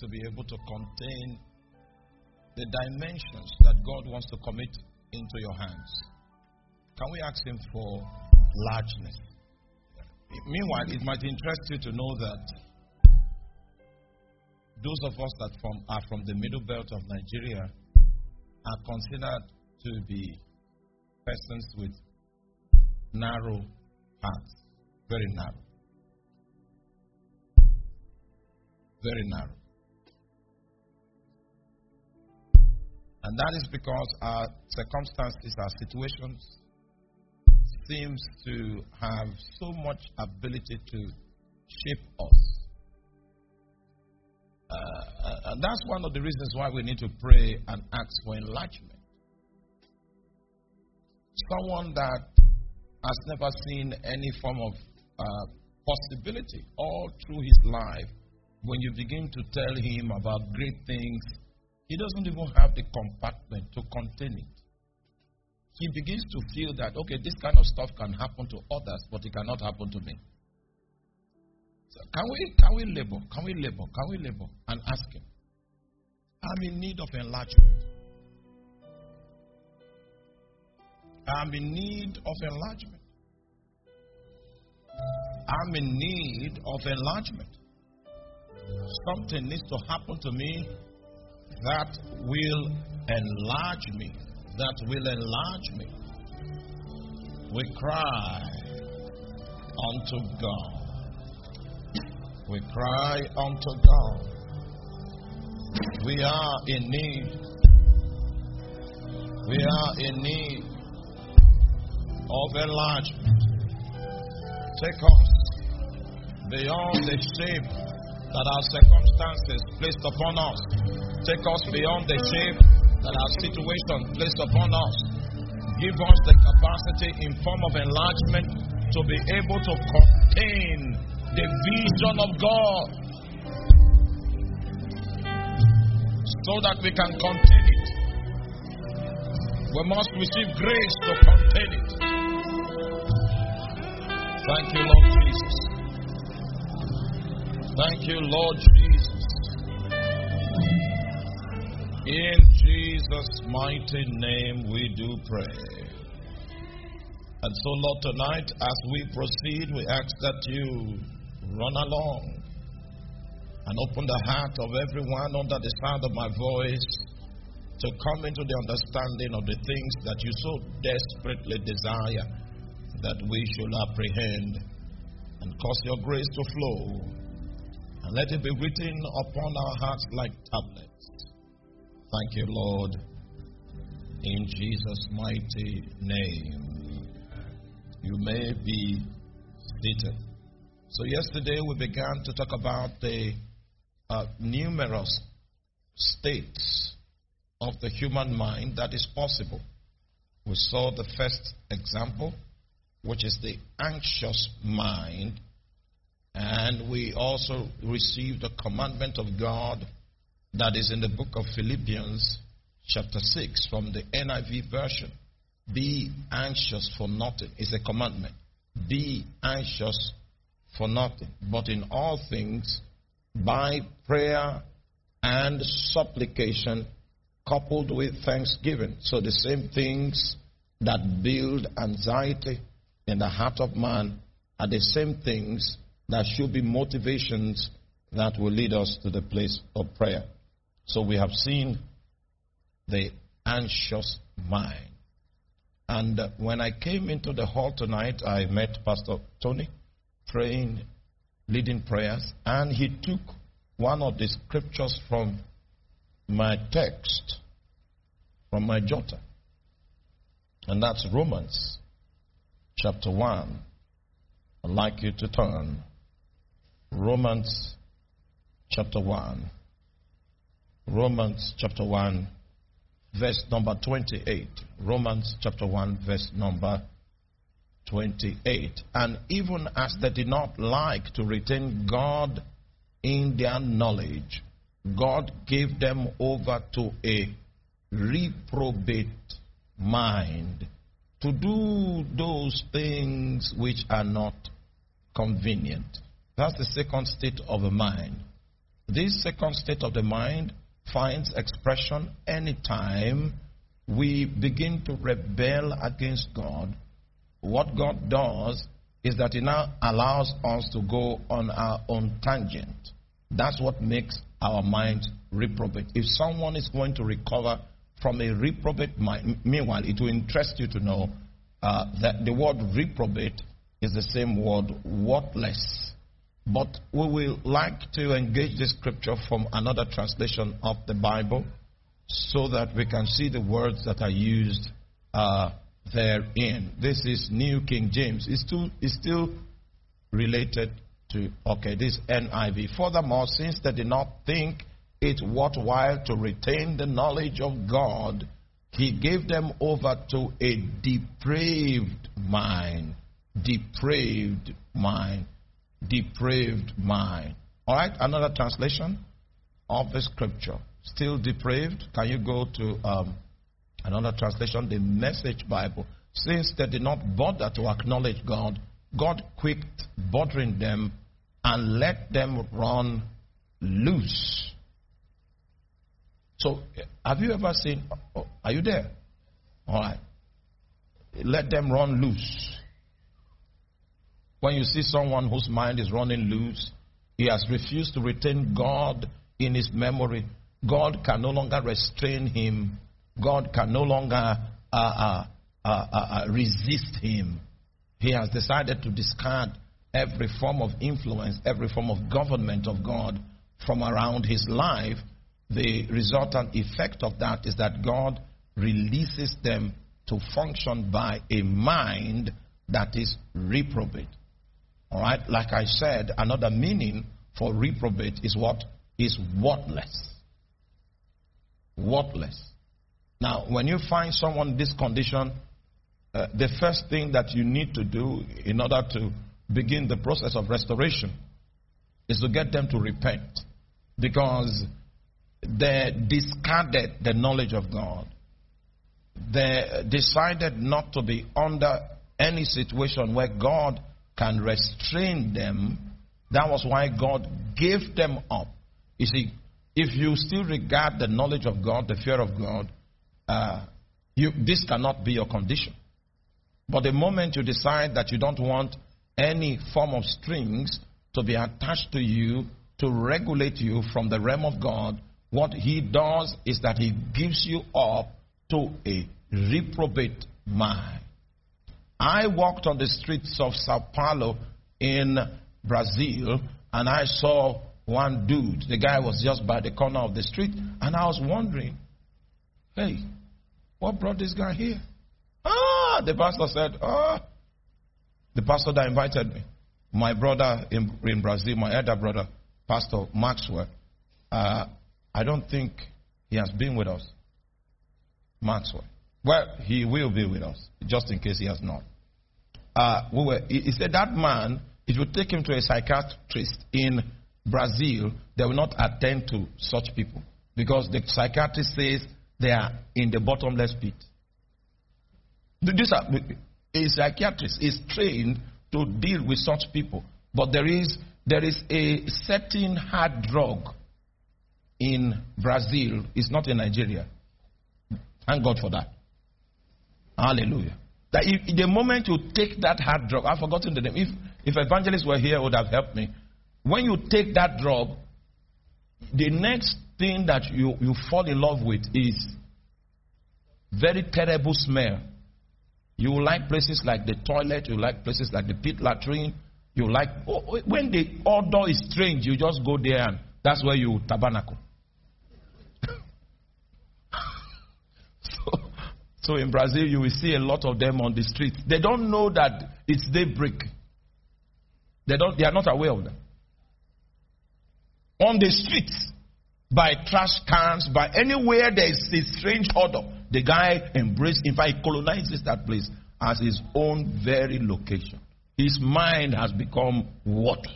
to be able to contain the dimensions that God wants to commit into your hands. Can we ask Him for largeness? Meanwhile, it might interest you to know that those of us that are from the middle belt of Nigeria are considered to be persons with narrow hearts. Very narrow. Very narrow. And that is because our circumstances, our situations seems to have so much ability to shape us. And that's one of the reasons why we need to pray and ask for enlargement. Someone that has never seen any form of possibility all through his life, when you begin to tell him about great things, he doesn't even have the compartment to contain it. He begins to feel that, okay, this kind of stuff can happen to others, but it cannot happen to me. So can we labor and ask Him? I'm in need of enlargement. I'm in need of enlargement. I'm in need of enlargement. Something needs to happen to me that will enlarge me. That will enlarge me. We cry unto God. We cry unto God. We are in need. We are in need of enlargement. Take us beyond the shape that our circumstances placed upon us. Take us beyond the shape that our situation placed upon us. Give us the capacity in form of enlargement to be able to contain the vision of God, so that we can contain it. We must receive grace to contain it. Thank you, Lord Jesus. Thank you, Lord Jesus. In Jesus' mighty name we do pray. And so, Lord, tonight as we proceed, we ask that you run along and open the heart of everyone under the sound of my voice to come into the understanding of the things that you so desperately desire that we should apprehend, and cause your grace to flow, and let it be written upon our hearts like tablets. Thank you, Lord, in Jesus' mighty name. You may be seated. So yesterday we began to talk about the numerous states of the human mind that is possible. We saw the first example, which is the anxious mind, and we also received a commandment of God that is in the book of Philippians chapter 6 from the NIV version. Be anxious for nothing. It's a commandment. Be anxious for nothing, but in all things by prayer and supplication coupled with thanksgiving. So the same things that build anxiety in the heart of man are the same things that should be motivations that will lead us to the place of prayer. So we have seen the anxious mind. And when I came into the hall tonight, I met Pastor Tony praying, leading prayers, and he took one of the scriptures from my text, from my jotter. And that's Romans chapter 1. I'd like you to turn. Romans chapter 1. Romans chapter 1, verse number 28. Romans chapter 1, verse number 28. And even as they did not like to retain God in their knowledge, God gave them over to a reprobate mind to do those things which are not convenient. That's the second state of a mind. This second state of the mind finds expression anytime we begin to rebel against God. What God does is that He now allows us to go on our own tangent. That's what makes our mind reprobate. If someone is going to recover from a reprobate mind, meanwhile, it will interest you to know that the word reprobate is the same word worthless. But we will like to engage this scripture from another translation of the Bible so that we can see the words that are used therein. This is New King James. It's still related to, this NIV. Furthermore, since they did not think it worthwhile to retain the knowledge of God, He gave them over to a depraved mind. Depraved mind. Depraved mind. All right, another translation of the scripture. Still depraved. Can you go to another translation, the Message Bible? Since they did not bother to acknowledge God, God quit bothering them and let them run loose. So, have you ever seen, are you there? All right. Let them run loose. When you see someone whose mind is running loose, he has refused to retain God in his memory. God can no longer restrain him. God can no longer resist him. He has decided to discard every form of influence, every form of government of God from around his life. The resultant effect of that is that God releases them to function by a mind that is reprobate. All right, like I said, another meaning for reprobate is what? Is worthless. Worthless. Now, when you find someone in this condition, the first thing that you need to do in order to begin the process of restoration is to get them to repent, because they discarded the knowledge of God. They decided not to be under any situation where God can restrain them. That was why God gave them up. You see, if you still regard the knowledge of God, the fear of God, this cannot be your condition. But the moment you decide that you don't want any form of strings to be attached to you to regulate you from the realm of God, what He does is that He gives you up to a reprobate mind. I walked on the streets of Sao Paulo in Brazil, and I saw one dude. The guy was just by the corner of the street, and I was wondering, hey, what brought this guy here? The pastor said, the pastor that invited me, my brother in Brazil, my elder brother, Pastor Maxwell, I don't think he has been with us. Maxwell. Well, he will be with us, just in case he has not. He said that man, if you take him to a psychiatrist in Brazil, they will not attend to such people, because the psychiatrist says they are in the bottomless pit. A psychiatrist is trained to deal with such people, but there is a certain hard drug in Brazil. It's not in Nigeria. Thank God for that. Hallelujah. That if, the moment you take that hard drug, I've forgotten the name. If evangelists were here, would have helped me. When you take that drug, the next thing that you fall in love with is very terrible smell. You like places like the toilet. You like places like the pit latrine. You like, when the odor is strange, you just go there and that's where you tabernacle. So in Brazil, you will see a lot of them on the street. They don't know that it's daybreak. They are not aware of that. On the streets, by trash cans, by anywhere there is a strange odor, the guy embraces, in fact, he colonizes that place as his own very location. His mind has become worthless.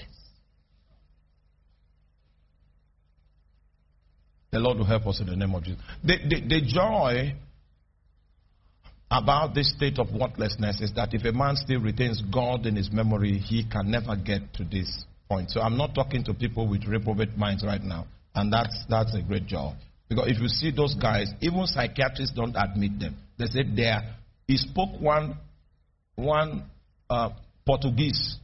The Lord will help us in the name of Jesus. The joy about this state of worthlessness is that if a man still retains God in his memory, he can never get to this point. So I'm not talking to people with reprobate minds right now. And that's a great job. Because if you see those guys, even psychiatrists don't admit them. They said he spoke one Portuguese.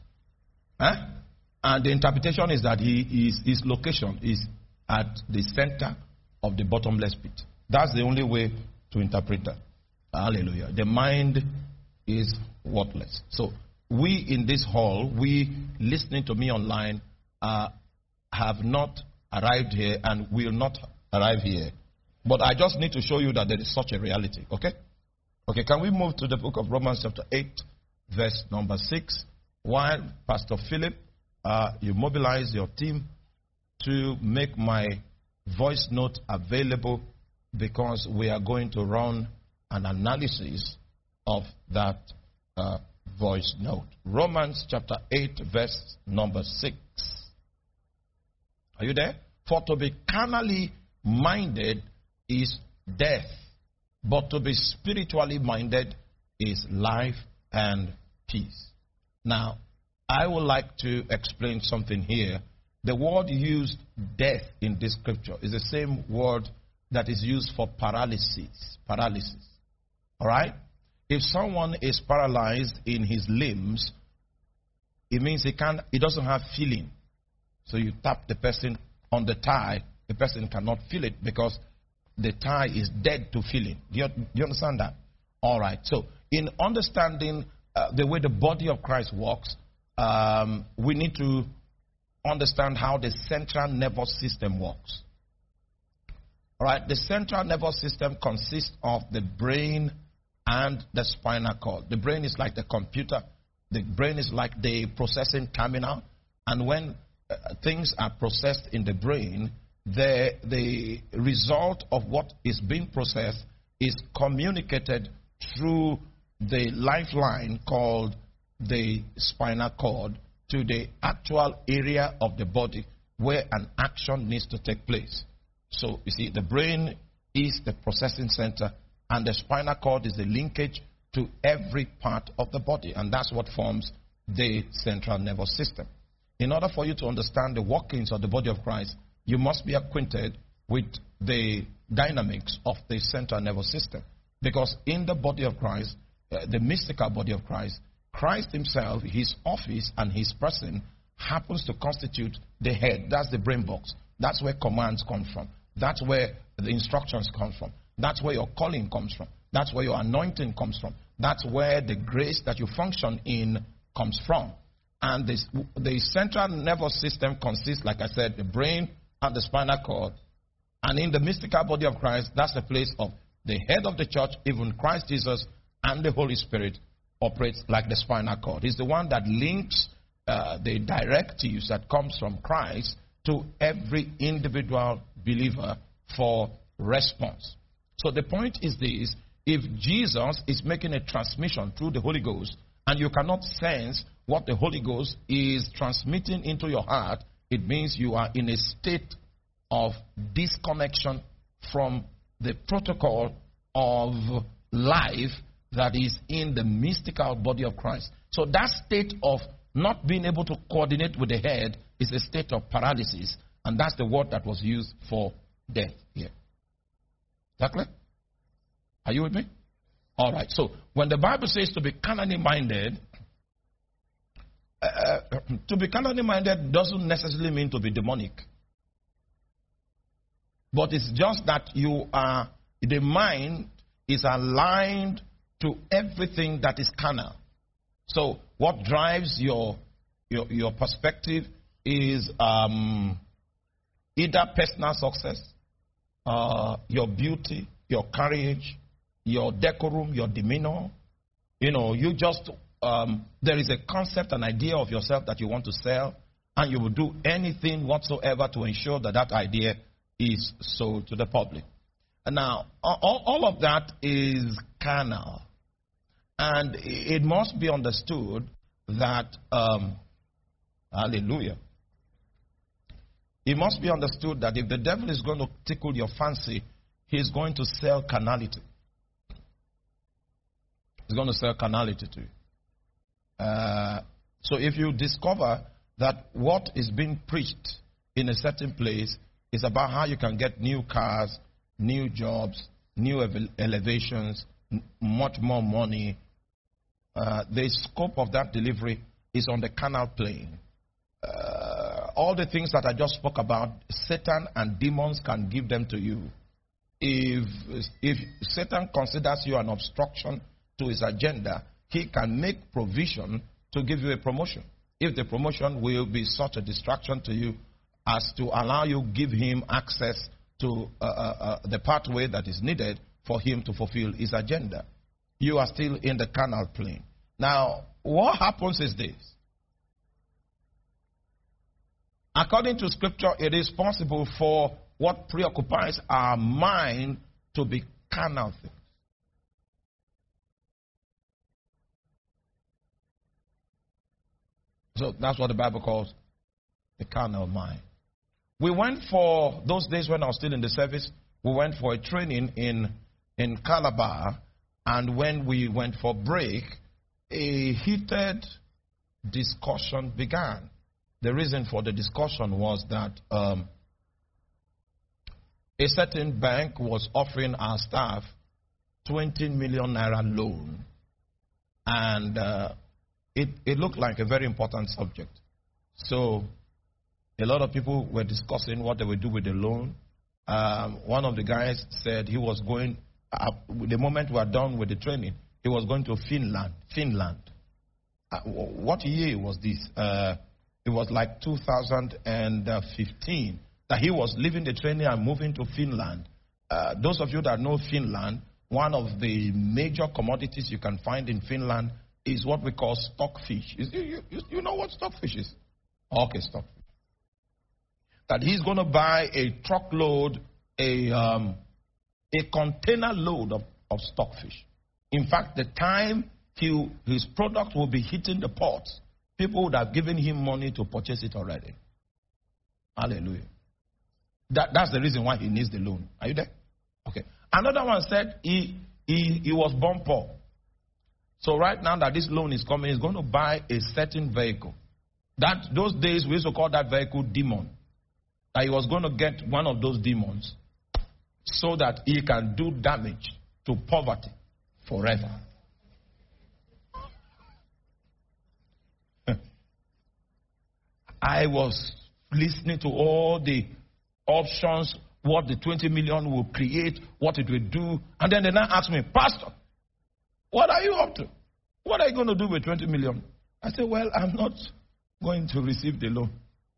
And the interpretation is that his location is at the center of the bottomless pit. That's the only way to interpret that. Hallelujah. The mind is worthless. So we in this hall, we listening to me online, have not arrived here and will not arrive here. But I just need to show you that there is such a reality. Okay? Okay, can we move to the book of Romans chapter 8, verse number 6? While Pastor Philip, you mobilize your team to make my voice note available, because we are going to run an analysis of that voice note. Romans chapter 8, verse number 6. Are you there? For to be carnally minded is death, but to be spiritually minded is life and peace. Now, I would like to explain something here. The word used, death, in this scripture is the same word that is used for paralysis. Paralysis. All right? If someone is paralyzed in his limbs, it means he doesn't have feeling. So you tap the person on the thigh, the person cannot feel it because the thigh is dead to feeling. Do you understand that? All right. So in understanding the way the body of Christ works, we need to understand how the central nervous system works. All right. The central nervous system consists of the brain and the spinal cord. The brain is like the computer. The brain is like the processing terminal. And when things are processed in the brain, the result of what is being processed is communicated through the lifeline called the spinal cord to the actual area of the body where an action needs to take place. So, you see, the brain is the processing center, and the spinal cord is the linkage to every part of the body, and that's what forms the central nervous system. In order for you to understand the workings of the body of Christ, you must be acquainted with the dynamics of the central nervous system. Because in the body of Christ, the mystical body of Christ, Christ himself, his office and his person happens to constitute the head. That's the brain box. That's where commands come from. That's where the instructions come from. That's where your calling comes from. That's where your anointing comes from. That's where the grace that you function in comes from. And the central nervous system consists, like I said, the brain and the spinal cord. And in the mystical body of Christ, that's the place of the head of the church, even Christ Jesus, and the Holy Spirit operates like the spinal cord. He's the one that links the directives that comes from Christ to every individual believer for response. So the point is this: if Jesus is making a transmission through the Holy Ghost, and you cannot sense what the Holy Ghost is transmitting into your heart, it means you are in a state of disconnection from the protocol of life that is in the mystical body of Christ. So that state of not being able to coordinate with the head is a state of paralysis, and that's the word that was used for death here. Is that clear? Are you with me? All right. So when the Bible says to be carnally minded, doesn't necessarily mean to be demonic. But it's just that the mind is aligned to everything that is carnal. So what drives your perspective is either personal success, your beauty, your courage, your decorum, your demeanor. You just, there is a concept, an idea of yourself that you want to sell, and you will do anything whatsoever to ensure that that idea is sold to the public. And now, all of that is carnal. And it must be understood that, hallelujah, it must be understood that if the devil is going to tickle your fancy, he's going to sell carnality. He's going to sell carnality to you. So if you discover that what is being preached in a certain place is about how you can get new cars, new jobs, new elevations, much more money. The scope of that delivery is on the carnal plane. All the things that I just spoke about, Satan and demons can give them to you. If Satan considers you an obstruction to his agenda, he can make provision to give you a promotion. If the promotion will be such a distraction to you as to allow you give him access to the pathway that is needed for him to fulfill his agenda, you are still in the carnal plane. Now, what happens is this. According to Scripture, it is possible for what preoccupies our mind to be carnal things. So that's what the Bible calls the carnal mind. We went for, those days when I was still in the service, we went for a training in Calabar, and when we went for break, a heated discussion began. The reason for the discussion was that a certain bank was offering our staff 20 million naira loan, and it looked like a very important subject. So a lot of people were discussing what they would do with the loan. One of the guys said he was going, the moment we were done with the training, he was going to Finland. What year was this? It was like 2015 that he was leaving the training and moving to Finland. Those of you that know Finland, one of the major commodities you can find in Finland is what we call stockfish. You know what stockfish is? Okay, stockfish. That he's going to buy a truckload, a container load of stockfish. In fact, the time his product will be hitting the ports, people would have given him money to purchase it already. Hallelujah. That's the reason why he needs the loan. Are you there? Okay. Another one said he was born poor. So right now that this loan is coming, he's going to buy a certain vehicle. Those days we used to call that vehicle demon. That he was going to get one of those demons so that he can do damage to poverty forever. I was listening to all the options, what the 20 million will create, what it will do. And then they now asked me, Pastor, what are you up to? What are you going to do with 20 million? I said, well, I'm not going to receive the loan.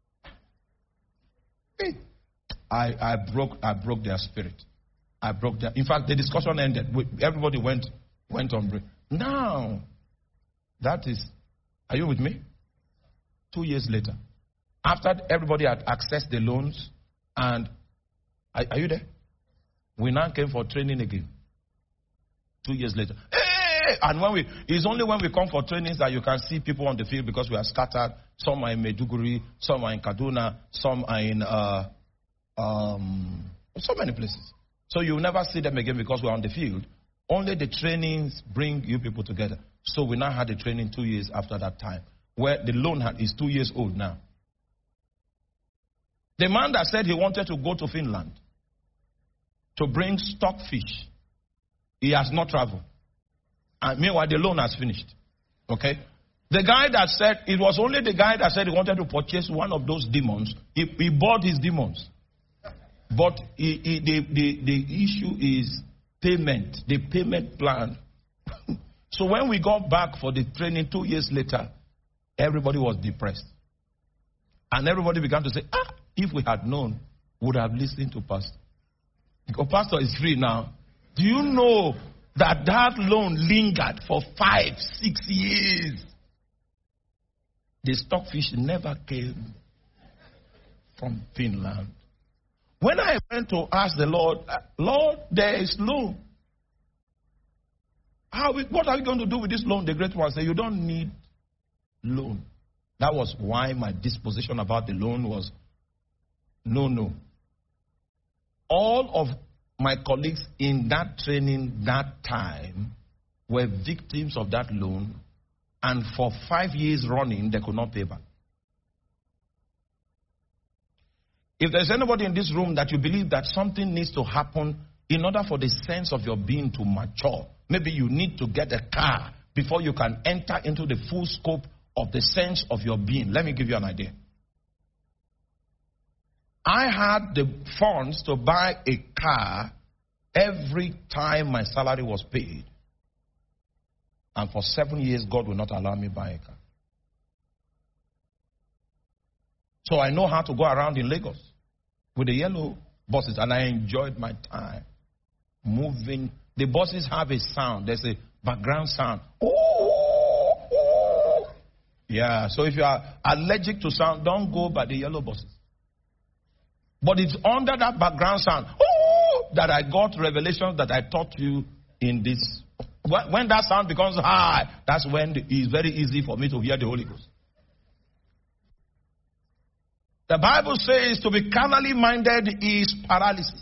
Hey, I broke their spirit. In fact, the discussion ended. Everybody went on break. Now, that is, are you with me? 2 years later. After everybody had accessed the loans, and are you there? We now came for training again. 2 years later. Hey! And it's only when we come for trainings that you can see people on the field because we are scattered. Some are in Maiduguri, some are in Kaduna, some are in so many places. So you will never see them again because we're on the field. Only the trainings bring you people together. So we now had a training 2 years after that time, where the loan is 2 years old now. The man that said he wanted to go to Finland to bring stockfish, he has not traveled. And meanwhile, the loan has finished. Okay? The guy that said, it was only the guy that said he wanted to purchase one of those demons. He bought his demons. But the issue is payment, the payment plan. So when we got back for the training 2 years later, everybody was depressed. And everybody began to say, if we had known, we would have listened to Pastor. Because Pastor is free now. Do you know that loan lingered for 5-6 years? The stockfish never came from Finland. When I went to ask the Lord, Lord, there is loan. What are we going to do with this loan? The great one said, you don't need loan. That was why my disposition about the loan was no. All of my colleagues in that training that time were victims of that loan, and for 5 years running, they could not pay back. If there's anybody in this room that you believe that something needs to happen in order for the sense of your being to mature, maybe you need to get a car before you can enter into the full scope of the sense of your being. Let me give you an idea. I had the funds to buy a car every time my salary was paid. And for 7 years, God will not allow me to buy a car. So I know how to go around in Lagos with the yellow buses, and I enjoyed my time moving. The buses have a sound. There's a background sound. Oh. Yeah, so if you are allergic to sound, don't go by the yellow buses. But it's under that background sound that I got revelations that I taught you in this. When that sound becomes high, that's when it's very easy for me to hear the Holy Ghost. The Bible says to be carnally minded is paralysis.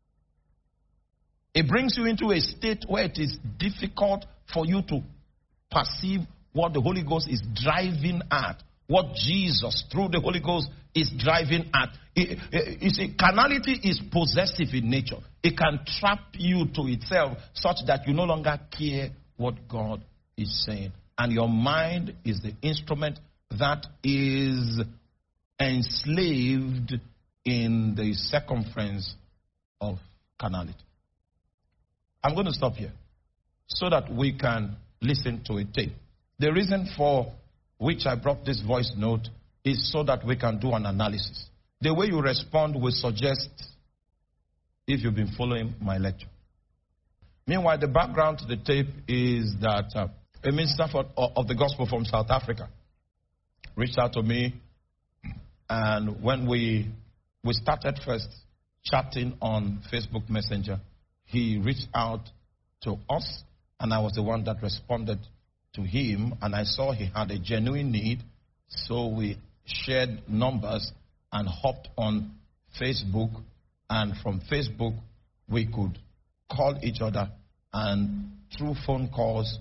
It brings you into a state where it is difficult for you to perceive what the Holy Ghost is driving at, what Jesus, through the Holy Ghost, is driving at. You see, carnality is possessive in nature. It can trap you to itself such that you no longer care what God is saying. And your mind is the instrument that is enslaved in the circumference of carnality. I'm going to stop here so that we can listen to a tape. The reason for which I brought this voice note is so that we can do an analysis. The way you respond will suggest if you've been following my lecture. Meanwhile, the background to the tape is that a minister of the gospel from South Africa reached out to me, and when we started first chatting on Facebook Messenger, he reached out to us, and I was the one that responded to him, and I saw he had a genuine need, so we shared numbers and hopped on Facebook, and from Facebook we could call each other, and through phone calls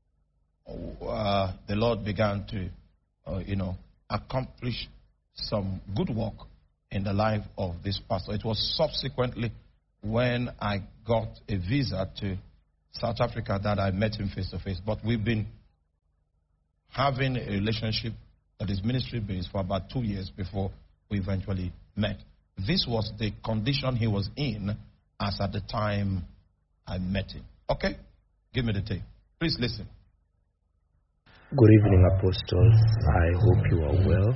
the Lord began to accomplish some good work in the life of this pastor. It was subsequently when I got a visa to South Africa that I met him face to face. But we've been having a relationship that is ministry based for about 2 years before we eventually met. This was the condition he was in as at the time I met him. Okay? Give me the tape. Please listen. Good evening, Apostles. I hope you are well.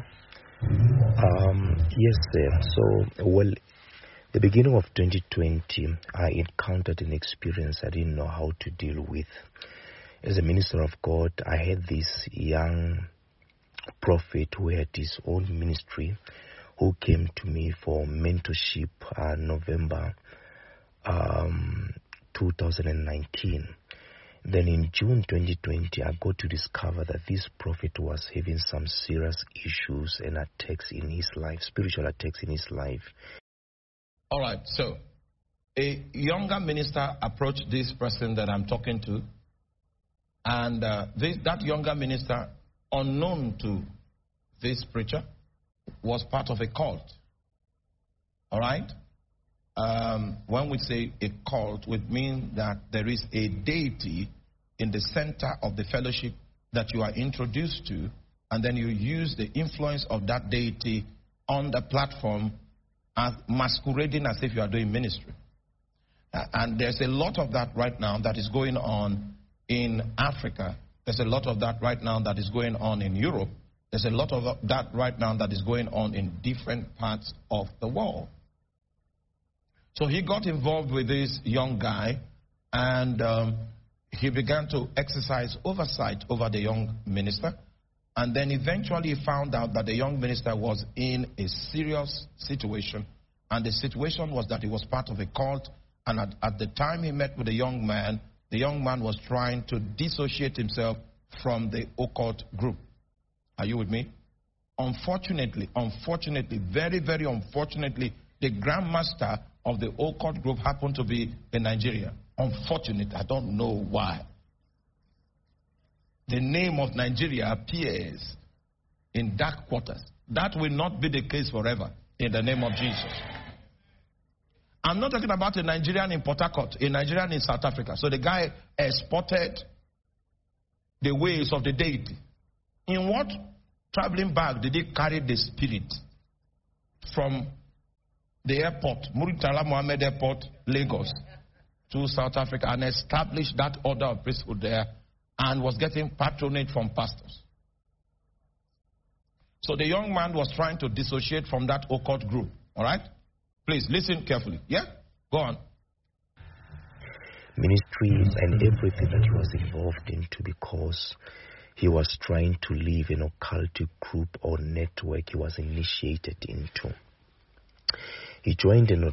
Yes, sir. So, the beginning of 2020, I encountered an experience I didn't know how to deal with. As a minister of God, I had this young prophet who had his own ministry, who came to me for mentorship November 2019. Then in June 2020, I got to discover that this prophet was having some serious issues and attacks in his life, spiritual attacks in his life. All right, so a younger minister approached this person that I'm talking to, and that younger minister, unknown to this preacher, was part of a cult. All right? When we say a cult, we mean that there is a deity in the center of the fellowship that you are introduced to, and then you use the influence of that deity on the platform as masquerading as if you are doing ministry. And there's a lot of that right now that is going on in Africa. There's a lot of that right now that is going on in Europe. There's a lot of that right now that is going on in different parts of the world. So he got involved with this young guy, and he began to exercise oversight over the young minister. And then eventually he found out that the young minister was in a serious situation. And the situation was that he was part of a cult. And at the time he met with the young man was trying to dissociate himself from the occult group. Are you with me? Unfortunately, very, very unfortunately, the grandmaster of the occult group happened to be in Nigeria. Unfortunate, I don't know why. The name of Nigeria appears in dark quarters. That will not be the case forever. In the name of Jesus. I'm not talking about a Nigerian in Port Harcourt, a Nigerian in South Africa. So the guy exported the ways of the deity. In what traveling bag did he carry the spirit from the airport, Muritala Mohammed Airport, Lagos, to South Africa, and established that order of priesthood there and was getting patronage from pastors? So the young man was trying to dissociate from that occult group. All right? Please listen carefully. Yeah? Go on. Ministry and everything that he was involved into, because he was trying to leave an occultic group or network he was initiated into. He joined an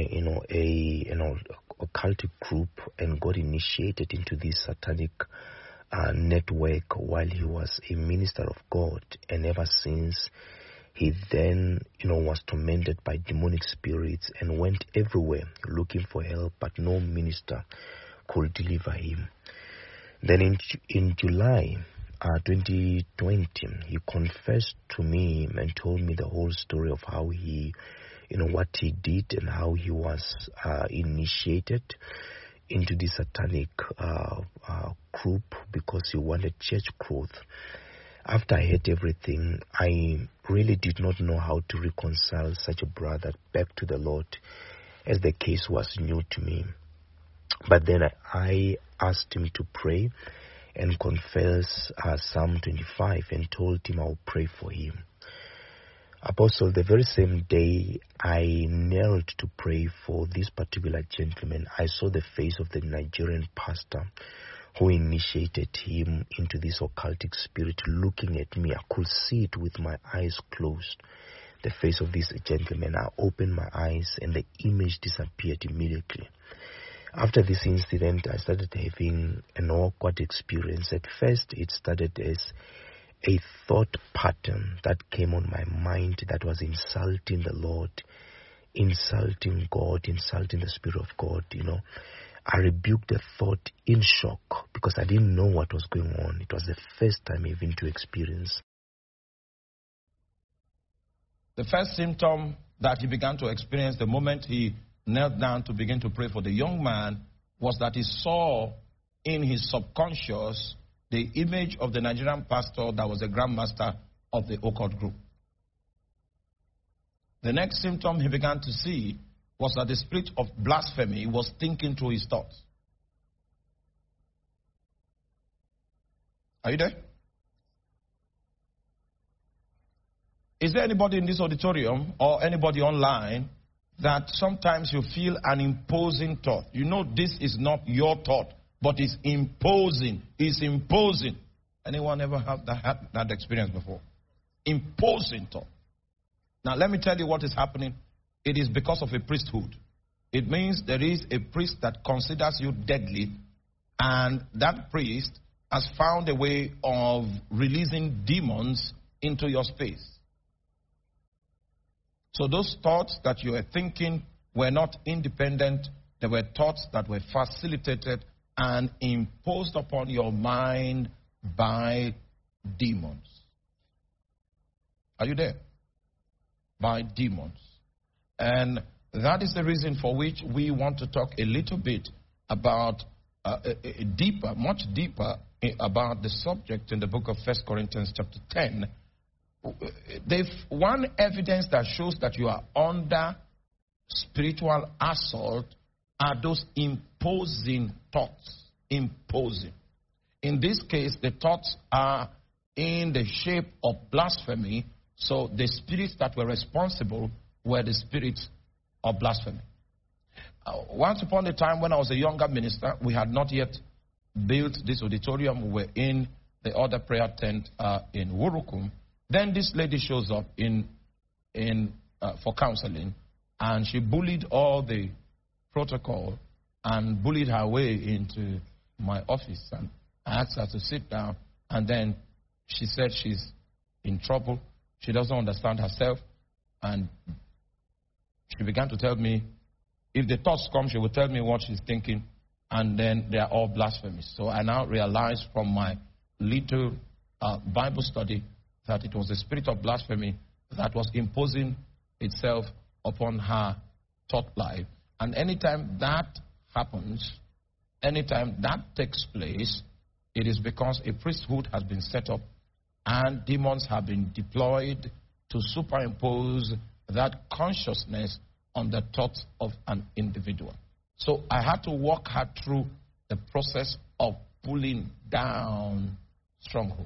occultic group and got initiated into this satanic network while he was a minister of God, and ever since he then was tormented by demonic spirits and went everywhere looking for help, but no minister could deliver him. Then in July 2020, he confessed to me and told me the whole story of how he, what he did and how he was initiated into the satanic group because he wanted church growth. After I heard everything, I really did not know how to reconcile such a brother back to the Lord, as the case was new to me. But then I asked him to pray and confess Psalm 25 and told him I would pray for him. Apostle, the very same day I knelt to pray for this particular gentleman, I saw the face of the Nigerian pastor who initiated him into this occultic spirit looking at me. I could see it with my eyes closed, the face of this gentleman. I opened my eyes and the image disappeared immediately. After this incident, I started having an awkward experience. At first, it started as a thought pattern that came on my mind that was insulting the Lord, insulting God, insulting the Spirit of God, I rebuked the thought in shock because I didn't know what was going on. It was the first time even to experience. The first symptom that he began to experience the moment he knelt down to begin to pray for the young man was that he saw in his subconscious the image of the Nigerian pastor that was the grandmaster of the occult group. The next symptom he began to see was that the spirit of blasphemy was thinking through his thoughts. Are you there? Is there anybody in this auditorium or anybody online that sometimes you feel an imposing thought? This is not your thought, but it's imposing. It's imposing. Anyone ever had that experience before? Imposing thought. Now, let me tell you what is happening. It is because of a priesthood. It means there is a priest that considers you deadly, and that priest has found a way of releasing demons into your space. So those thoughts that you were thinking were not independent. They were thoughts that were facilitated and imposed upon your mind by demons. Are you there? By demons. And that is the reason for which we want to talk a little bit about much deeper about the subject in the book of 1 Corinthians chapter 10. One evidence that shows that you are under spiritual assault are those imposing thoughts. Imposing. In this case, the thoughts are in the shape of blasphemy. So the spirits that were responsible were the spirits of blasphemy. Once upon a time when I was a younger minister, we had not yet built this auditorium. We were in the other prayer tent in Wurukum. Then this lady shows up for counseling, and she bullied all the protocol and bullied her way into my office. And I asked her to sit down, and then she said she's in trouble. She doesn't understand herself, and she began to tell me, if the thoughts come, she will tell me what she's thinking, and then they are all blasphemies. So I now realize from my little Bible study that it was the spirit of blasphemy that was imposing itself upon her thought life. And anytime that happens, anytime that takes place, it is because a priesthood has been set up and demons have been deployed to superimpose that consciousness on the thoughts of an individual. So I had to walk her through the process of pulling down strongholds.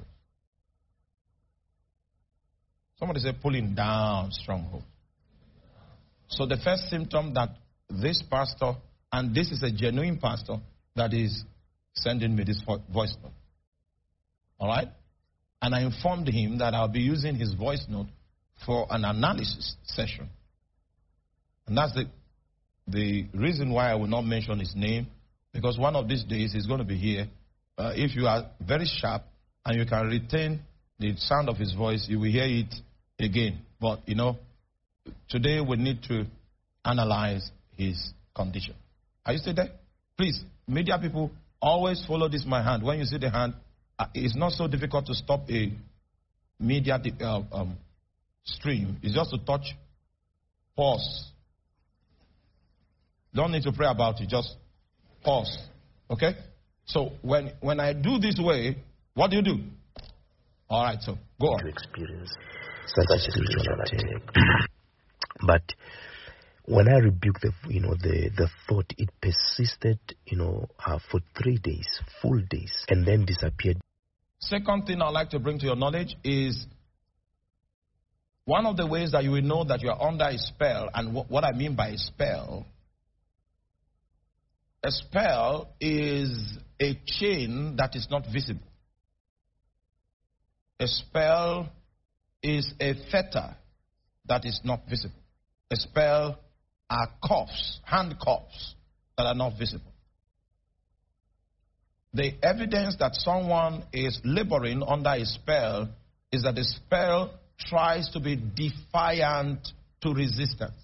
Somebody say pulling down strongholds. So the first symptom that this pastor, and this is a genuine pastor that is sending me this voice note. All right? And I informed him that I'll be using his voice note for an analysis session. And that's the reason why I will not mention his name, because one of these days he's going to be here. If you are very sharp and you can retain the sound of his voice, you will hear it again. But, today we need to analyze his condition. Are you still there? Please, media people, always follow this my hand. When you see the hand, it's not so difficult to stop a media stream. It's just to touch, pause. Don't need to pray about it. Just pause. Okay? So when I do this way, what do you do? All right, so go on. To experience such a spiritual attack. But when I rebuked the thought, it persisted, for 3 days, full days, and then disappeared. Second thing I'd like to bring to your knowledge is one of the ways that you will know that you are under a spell, and what I mean by a spell is a chain that is not visible. A spell is a fetter that is not visible. A spell are cuffs, handcuffs that are not visible. The evidence that someone is laboring under a spell is that the spell tries to be defiant to resistance.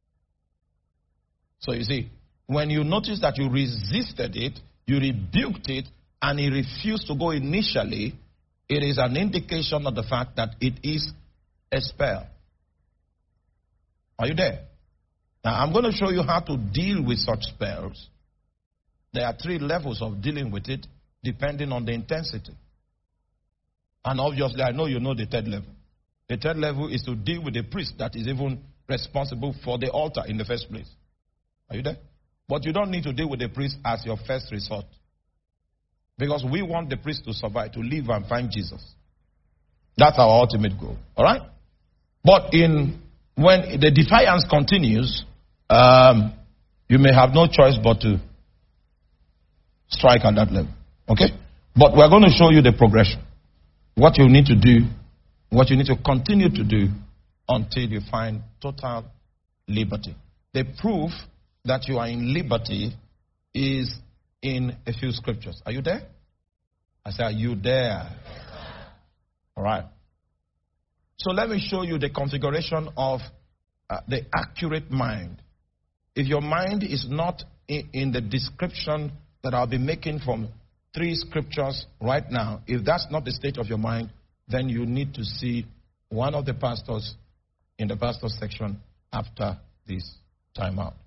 So you see, when you notice that you resisted it, you rebuked it, and it refused to go initially, it is an indication of the fact that it is a spell. Are you there? Now, I'm going to show you how to deal with such spells. There are 3 levels of dealing with it, depending on the intensity. And obviously, I know you know the 3rd level. The 3rd level is to deal with the priest that is even responsible for the altar in the first place. Are you there? But you don't need to deal with the priest as your first resort. Because we want the priest to survive, to live and find Jesus. That's our ultimate goal. All right? But when the defiance continues, you may have no choice but to strike at that level. Okay? But we're going to show you the progression. What you need to do, what you need to continue to do until you find total liberty. The proof that you are in liberty is in a few scriptures. Are you there? I say, are you there? All right. So let me show you the configuration of the accurate mind. If your mind is not in the description that I'll be making from 3 scriptures right now, if that's not the state of your mind, then you need to see one of the pastors in the pastor section after this time out.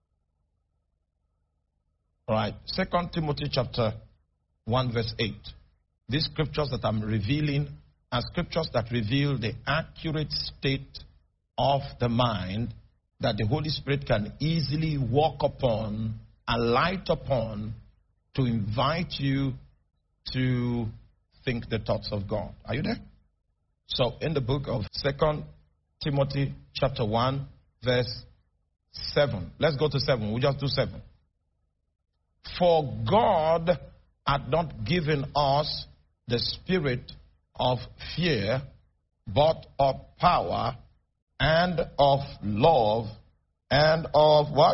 All right, 2 Timothy chapter 1 verse 8. These scriptures that I'm revealing are scriptures that reveal the accurate state of the mind that the Holy Spirit can easily walk upon and light upon to invite you to think the thoughts of God. Are you there? So in the book of 2 Timothy chapter 1 verse 7. Let's go to 7. We'll just do 7. For God had not given us the spirit of fear, but of power and of love and of what?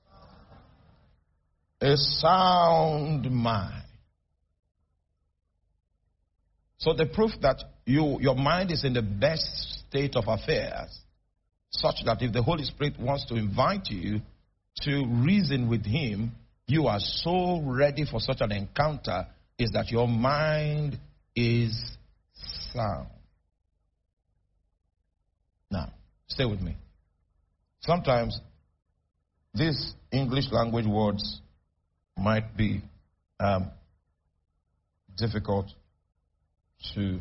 A sound mind. So the proof that your mind is in the best state of affairs, such that if the Holy Spirit wants to invite you to reason with Him, you are so ready for such an encounter, is that your mind is sound. Now, stay with me. Sometimes these English language words might be difficult to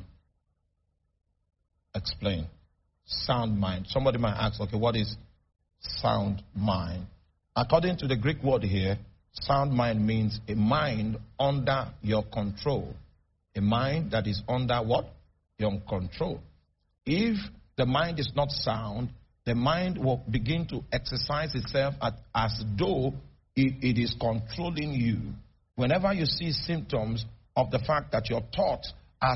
explain. Sound mind. Somebody might ask, okay, what is sound mind? According to the Greek word here, sound mind means a mind under your control. A mind that is under what? Your control. If the mind is not sound, the mind will begin to exercise itself as though it is controlling you. Whenever you see symptoms of the fact that your thoughts are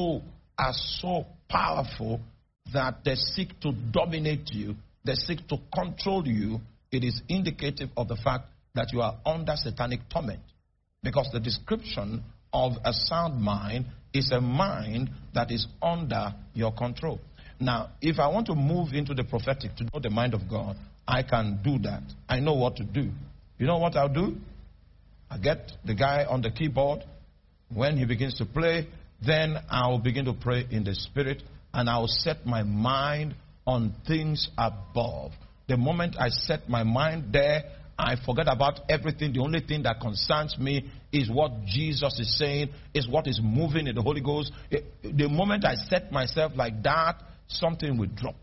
so powerful that they seek to dominate you, they seek to control you, it is indicative of the fact that you are under satanic torment. Because the description of a sound mind is a mind that is under your control. Now, if I want to move into the prophetic to know the mind of God, I can do that. I know what to do. You know what I'll do? I get the guy on the keyboard. When he begins to play, then I'll begin to pray in the spirit, and I'll set my mind on things above. The moment I set my mind there, I forget about everything. The only thing that concerns me is what Jesus is saying, is what is moving in the Holy Ghost. The moment I set myself like that, something will drop.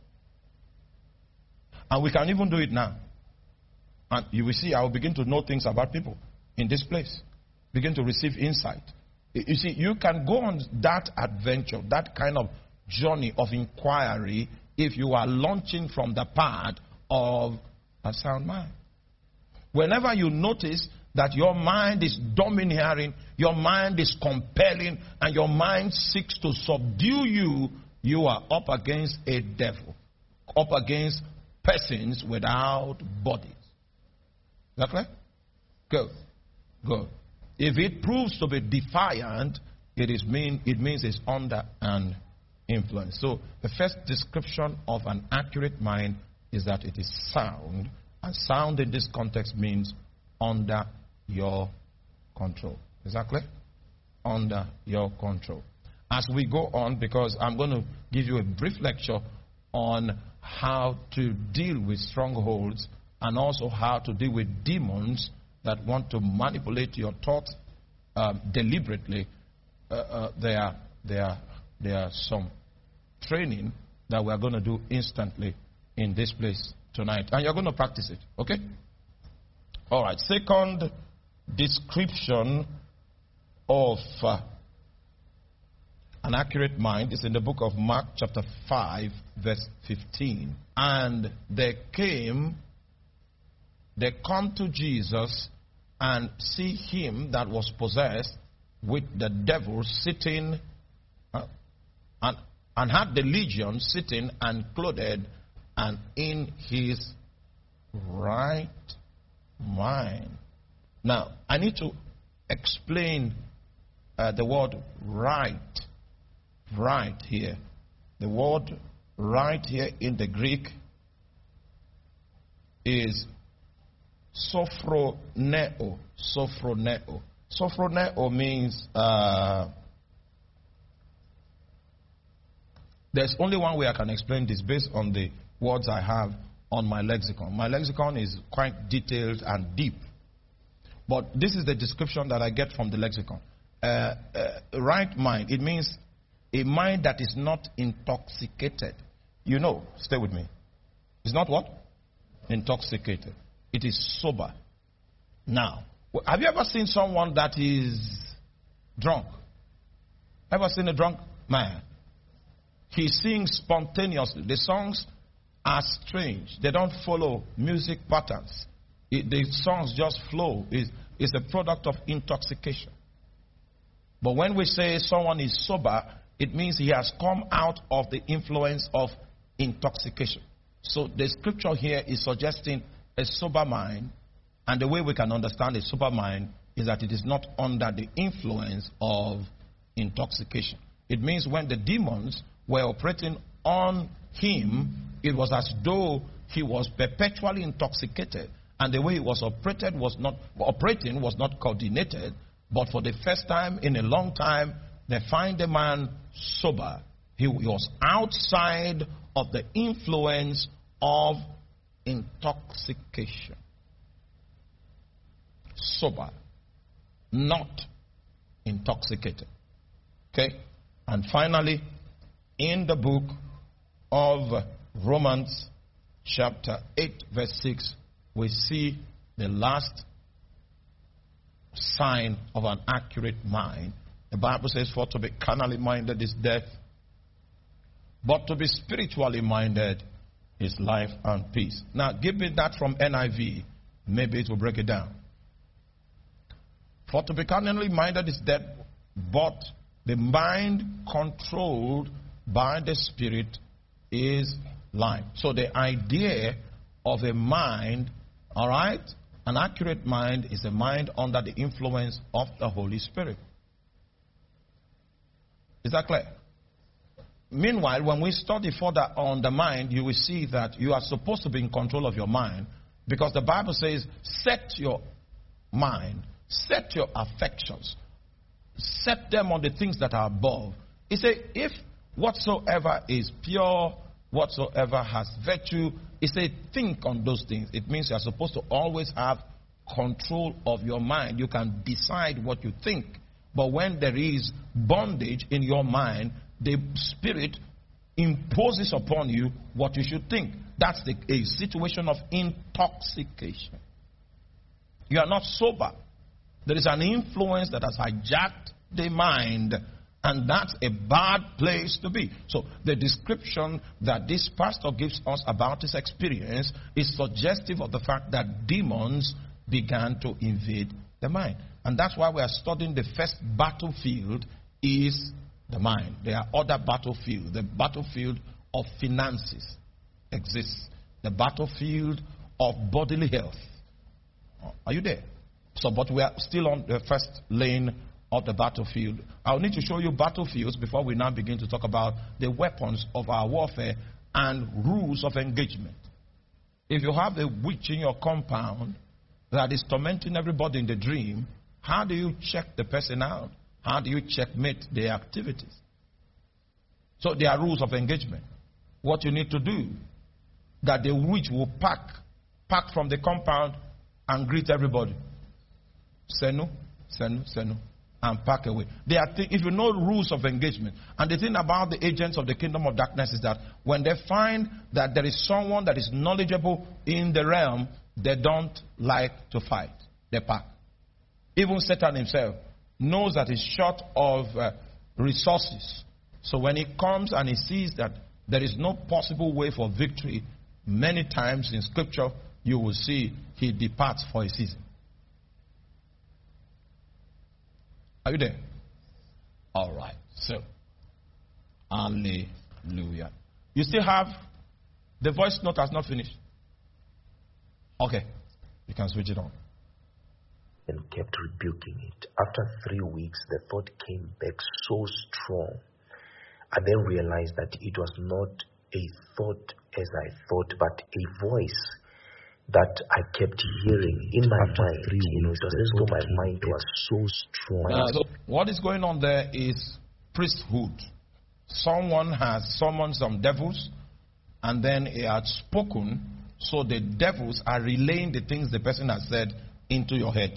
And we can even do it now. And you will see, I will begin to know things about people in this place. Begin to receive insight. You see, you can go on that adventure, that kind of journey of inquiry, if you are launching from the path of a sound mind. Whenever you notice that your mind is domineering, your mind is compelling, and your mind seeks to subdue you, you are up against a devil, up against persons without bodies. Is that clear? Good. Good. If it proves to be defiant, it means it's under an influence. So the first description of an accurate mind is that it is sound. And sound in this context means under your control. Is that clear? Under your control. As we go on, because I'm going to give you a brief lecture on how to deal with strongholds and also how to deal with demons that want to manipulate your thoughts deliberately. There are some training that we're going to do instantly in this place tonight. And you're going to practice it. Okay? All right. Second description of an accurate mind is in the book of Mark chapter 5 verse 15. And they come to Jesus and see him that was possessed with the devil sitting and had the legion sitting and clothed and in his right mind. Now, I need to explain the word right here. The word right here in the Greek is sophroneo. Sophroneo. Sophroneo means there's only one way I can explain this based on the words I have on my lexicon. My lexicon is quite detailed and deep. But this is the description that I get from the lexicon. Right mind, it means a mind that is not intoxicated. You know, stay with me. It's not what? Intoxicated. It is sober. Now, have you ever seen someone that is drunk? Ever seen a drunk man? He sings spontaneously. The songs are strange. They don't follow music patterns. The songs just flow. It's a product of intoxication. But when we say someone is sober, it means he has come out of the influence of intoxication. So the scripture here is suggesting a sober mind. And the way we can understand a sober mind is that it is not under the influence of intoxication. It means when the demons were operating on him, it was as though he was perpetually intoxicated, and the way he was operating was not coordinated. But for the first time in a long time, they find the man sober. He was outside of the influence of intoxication. Sober, not intoxicated. Okay? And finally, in the book of Romans, chapter 8, verse 6, we see the last sign of an accurate mind. The Bible says, for to be carnally minded is death, but to be spiritually minded is life and peace. Now, give me that from NIV. Maybe it will break it down. For to be carnally minded is death, but the mind controlled by the Spirit is life. So the idea of a mind, all right, an accurate mind is a mind under the influence of the Holy Spirit. Is that clear? Meanwhile, when we study further on the mind, you will see that you are supposed to be in control of your mind, because the Bible says, set your mind, set your affections, set them on the things that are above. He said, if whatsoever is pure, whatsoever has virtue, he said, think on those things. It means you are supposed to always have control of your mind. You can decide what you think. But when there is bondage in your mind, the Spirit imposes upon you what you should think. That's a situation of intoxication. You are not sober. There is an influence that has hijacked the mind, and that's a bad place to be. So the description that this pastor gives us about his experience is suggestive of the fact that demons began to invade the mind. And that's why we are studying the first battlefield is the mind. There are other battlefields. The battlefield of finances exists. The battlefield of bodily health. Are you there? So, but we are still on the first lane of the battlefield. I'll need to show you battlefields before we now begin to talk about the weapons of our warfare and rules of engagement. If you have a witch in your compound that is tormenting everybody in the dream, how do you check the person out? How do you checkmate their activities? So there are rules of engagement. What you need to do, that the witch will pack from the compound and greet everybody. Senu, senu, senu, and pack away. There are if you know rules of engagement, and the thing about the agents of the kingdom of darkness is that when they find that there is someone that is knowledgeable in the realm, they don't like to fight. They pack. Even Satan himself knows that he's short of resources. So when he comes and he sees that there is no possible way for victory, many times in scripture you will see he departs for a season. Are you there? All right. So, hallelujah. You still have the voice note has not finished. Okay, you can switch it on. And kept rebuking it. After 3 weeks, the thought came back so strong. I then realized that it was not a thought as I thought, but a voice that I kept hearing in my mind. It was as though my mind was so strong. So what is going on there is priesthood. Someone has summoned some devils, and then he had spoken, so the devils are relaying the things the person has said into your head.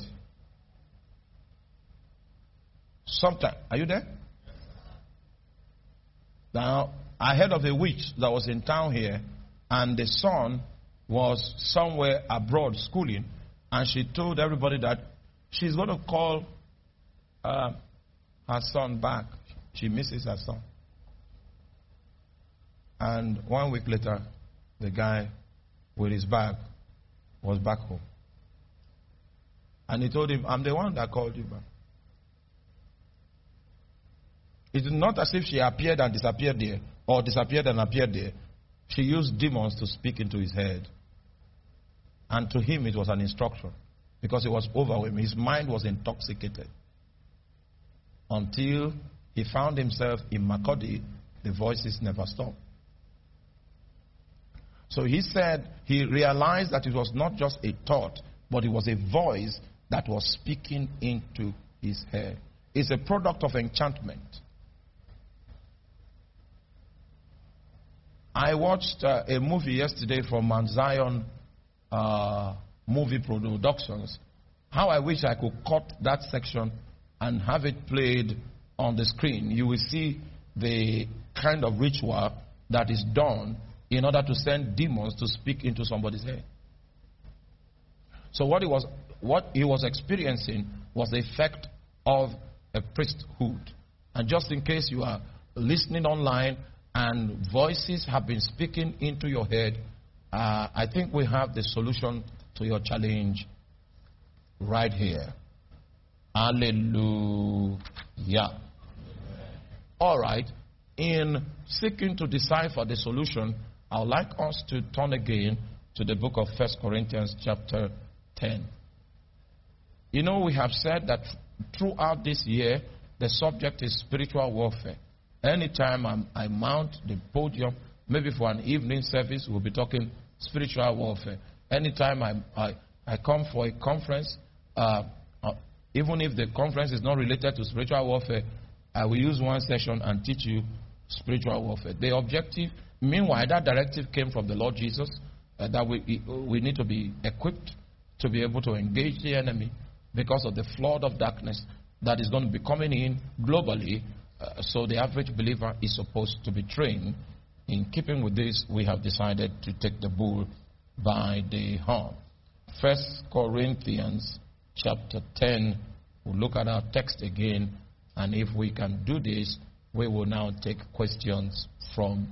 Sometime, are you there? Now, I heard of a witch that was in town here, and the son was somewhere abroad schooling, and she told everybody that she's going to call her son back. She misses her son. And 1 week later, the guy with his bag was back home. And he told him, I'm the one that called you back. It's not as if she appeared and disappeared there, or disappeared and appeared there. She used demons to speak into his head. And to him, it was an instruction, because he was overwhelmed. His mind was intoxicated. Until he found himself in Makodi, the voices never stopped. So he said he realized that it was not just a thought, but it was a voice that was speaking into his head. It's a product of enchantment. I watched a movie yesterday from Mount Zion movie productions, how I wish I could cut that section and have it played on the screen. You will see the kind of ritual that is done in order to send demons to speak into somebody's head. So what he was experiencing was the effect of a priesthood. And just in case you are listening online and voices have been speaking into your head, I think we have the solution to your challenge right here. Hallelujah. All right. In seeking to decipher the solution, I would like us to turn again to the book of 1 Corinthians chapter 10. You know, we have said that throughout this year, the subject is spiritual warfare. Anytime I mount the podium, maybe for an evening service, we'll be talking spiritual warfare. Anytime I come for a conference, even if the conference is not related to spiritual warfare, I will use one session and teach you spiritual warfare. The objective, meanwhile, that directive came from the Lord Jesus, that we need to be equipped to be able to engage the enemy because of the flood of darkness that is going to be coming in globally. So the average believer is supposed to be trained. In keeping with this, we have decided to take the bull by the horn. 1 Corinthians chapter 10, we'll look at our text again, and if we can do this, we will now take questions from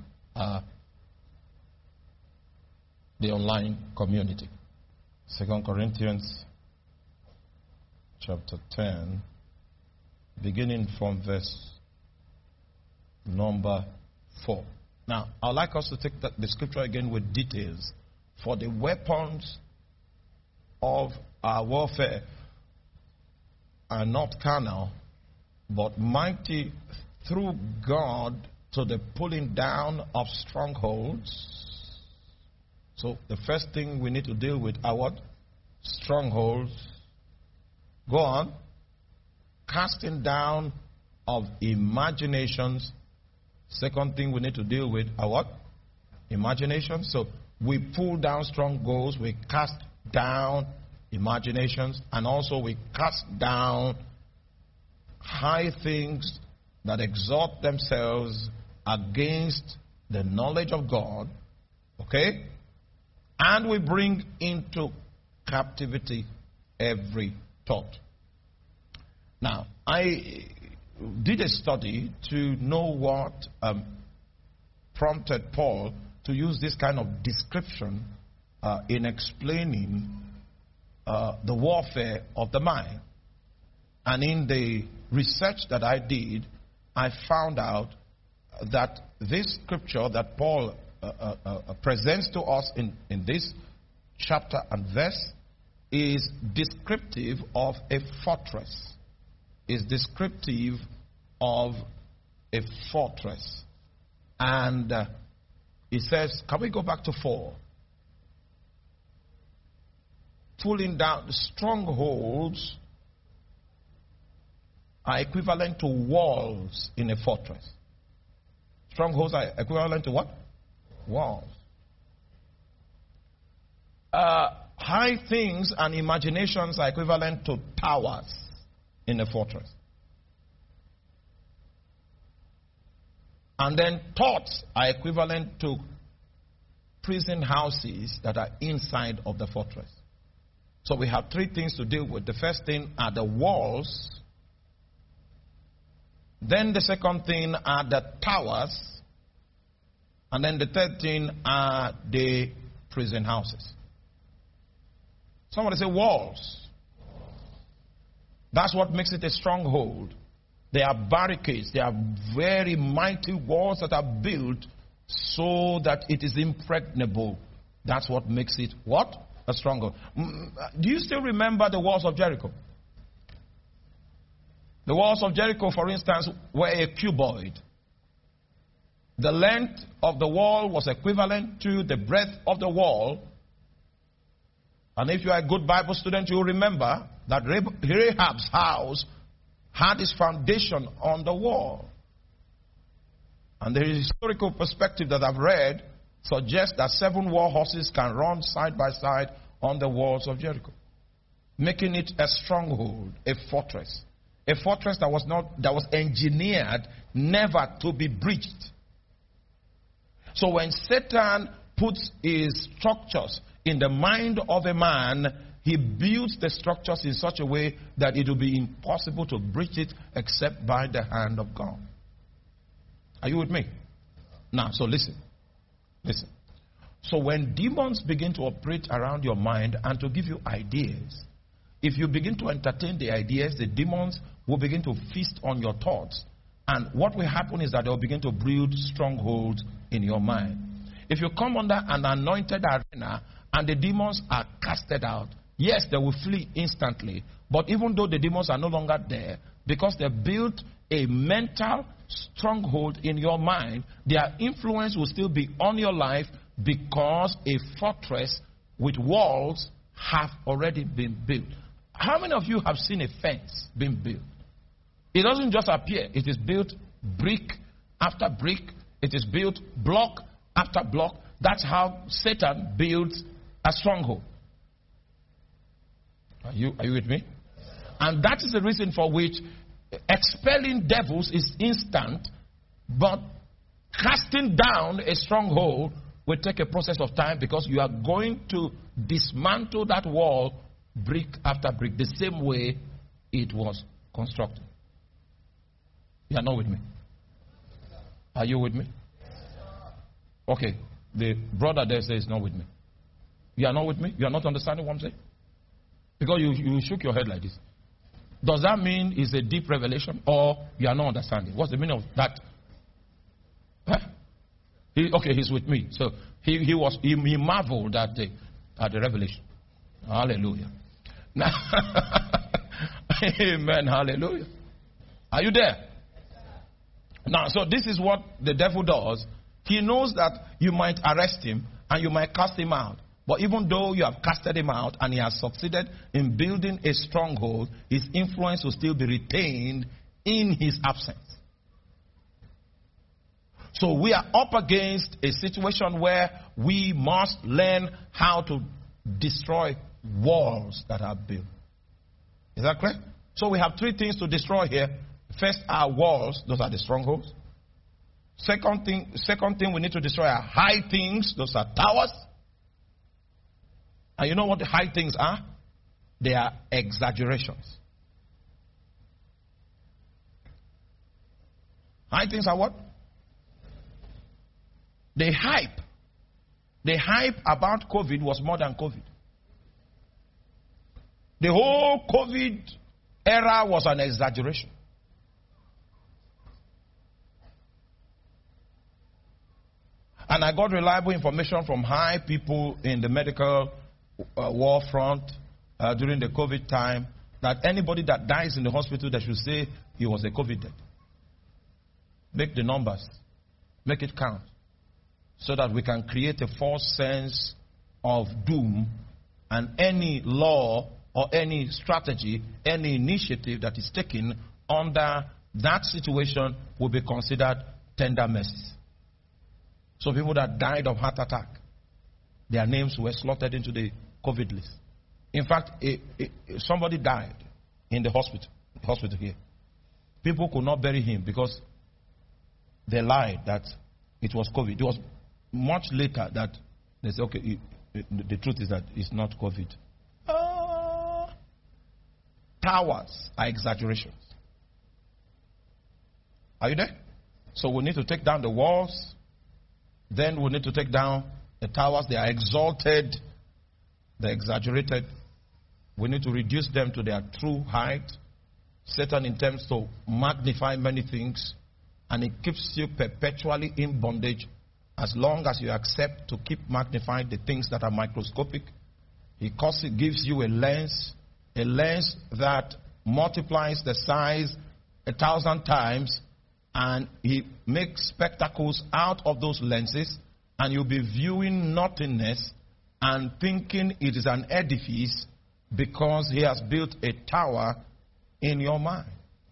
the online community. 2 Corinthians chapter 10, beginning from verse number 4. Now, I'd like us to take the scripture again with details. For the weapons of our warfare are not carnal, but mighty through God to the pulling down of strongholds. So the first thing we need to deal with are what? Strongholds. Go on. Casting down of imaginations. Second thing we need to deal with are what? Imaginations. So we pull down strongholds, we cast down imaginations, and also we cast down high things that exalt themselves against the knowledge of God. Okay? And we bring into captivity every thought. Now, I did a study to know what prompted Paul to use this kind of description in explaining the warfare of the mind. And in the research that I did, I found out that this scripture that Paul presents to us in this chapter and verse is descriptive of a fortress. Is descriptive of a fortress. And he says, can we go back to 4? Pulling down the strongholds are equivalent to walls in a fortress. Strongholds are equivalent to what? Walls. High things and imaginations are equivalent to towers in a fortress. And then thoughts are equivalent to prison houses that are inside of the fortress. So we have 3 things to deal with. The first thing are the walls. Then the second thing are the towers. And then the third thing are the prison houses. Somebody say walls. That's what makes it a stronghold. They are barricades. They are very mighty walls that are built so that it is impregnable. That's what makes it what? A stronghold. Do you still remember the walls of Jericho? The walls of Jericho, for instance, were a cuboid. The length of the wall was equivalent to the breadth of the wall. And if you are a good Bible student, you will remember that Rahab's house had its foundation on the wall. And the historical perspective that I've read suggests that 7 war horses can run side by side on the walls of Jericho, making it a stronghold, a fortress that was engineered never to be breached. So when Satan puts his structures in the mind of a man, he builds the structures in such a way that it will be impossible to breach it except by the hand of God. Are you with me? Now, so listen. So when demons begin to operate around your mind and to give you ideas, if you begin to entertain the ideas, the demons will begin to feast on your thoughts. And what will happen is that they will begin to build strongholds in your mind. If you come under an anointed arena and the demons are casted out, yes, they will flee instantly. But even though the demons are no longer there, because they built a mental stronghold in your mind, their influence will still be on your life because a fortress with walls have already been built. How many of you have seen a fence being built? It doesn't just appear. It is built brick after brick. It is built block after block. That's how Satan builds a stronghold. Are you with me? And that is the reason for which expelling devils is instant, but casting down a stronghold will take a process of time, because you are going to dismantle that wall brick after brick, the same way it was constructed. You are not with me? Are you with me? Okay, the brother there says not with me. You are not with me? You are not understanding what I'm saying? Because you shook your head like this. Does that mean it's a deep revelation, or you are not understanding? What's the meaning of that? Huh? He's with me. So he marveled at the revelation. Hallelujah. Now, amen. Hallelujah. Are you there? Now, so this is what the devil does. He knows that you might arrest him and you might cast him out. But even though you have casted him out and he has succeeded in building a stronghold, his influence will still be retained in his absence. So we are up against a situation where we must learn how to destroy walls that are built. Is that correct? So we have three things to destroy here. First are walls. Those are the strongholds. Second thing we need to destroy are high things. Those are towers. And you know what the high things are? They are exaggerations. High things are what? The hype about COVID was more than COVID. The whole COVID era was an exaggeration. And I got reliable information from high people in the medical war front during the COVID time that anybody that dies in the hospital, they should say he was a COVID death. Make the numbers. Make it count. So that we can create a false sense of doom, and any law or any strategy, any initiative that is taken under that situation will be considered tender mercies. So people that died of heart attack, their names were slotted into the COVID list. In fact, somebody died in the hospital here. People could not bury him because they lied that it was COVID. It was much later that they said, okay, the truth is that it's not COVID. Towers are exaggerations. Are you there? So we need to take down the walls. Then we need to take down the towers. They are exalted. They're exaggerated. We need to reduce them to their true height. Satan intends to magnify many things, and it keeps you perpetually in bondage as long as you accept to keep magnifying the things that are microscopic. He gives you a lens that multiplies the size 1,000 times, and he makes spectacles out of those lenses, and you'll be viewing nothingness and thinking it is an edifice because he has built a tower in your mind.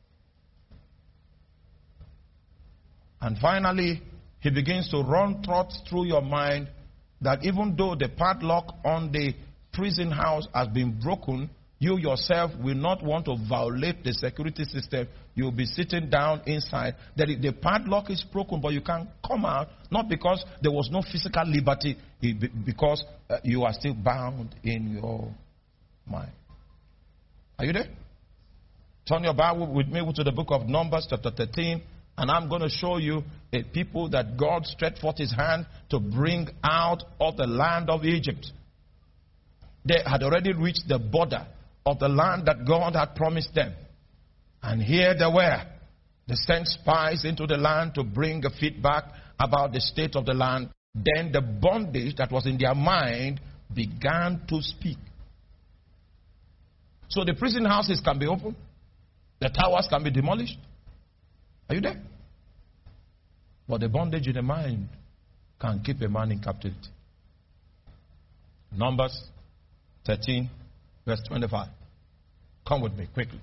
And finally, he begins to run thoughts through your mind that even though the padlock on the prison house has been broken, you yourself will not want to violate the security system. You'll be sitting down inside. The padlock is broken, but you can't come out, not because there was no physical liberty, because you are still bound in your mind. Are you there? Turn your Bible with me to the book of Numbers, chapter 13, and I'm going to show you a people that God stretched forth his hand to bring out of the land of Egypt. They had already reached the border of the land that God had promised them. And here they were. They sent spies into the land to bring a feedback about the state of the land. Then the bondage that was in their mind began to speak. So the prison houses can be opened. The towers can be demolished. Are you there? But the bondage in the mind can keep a man in captivity. Numbers 13, verse 25. Come with me quickly.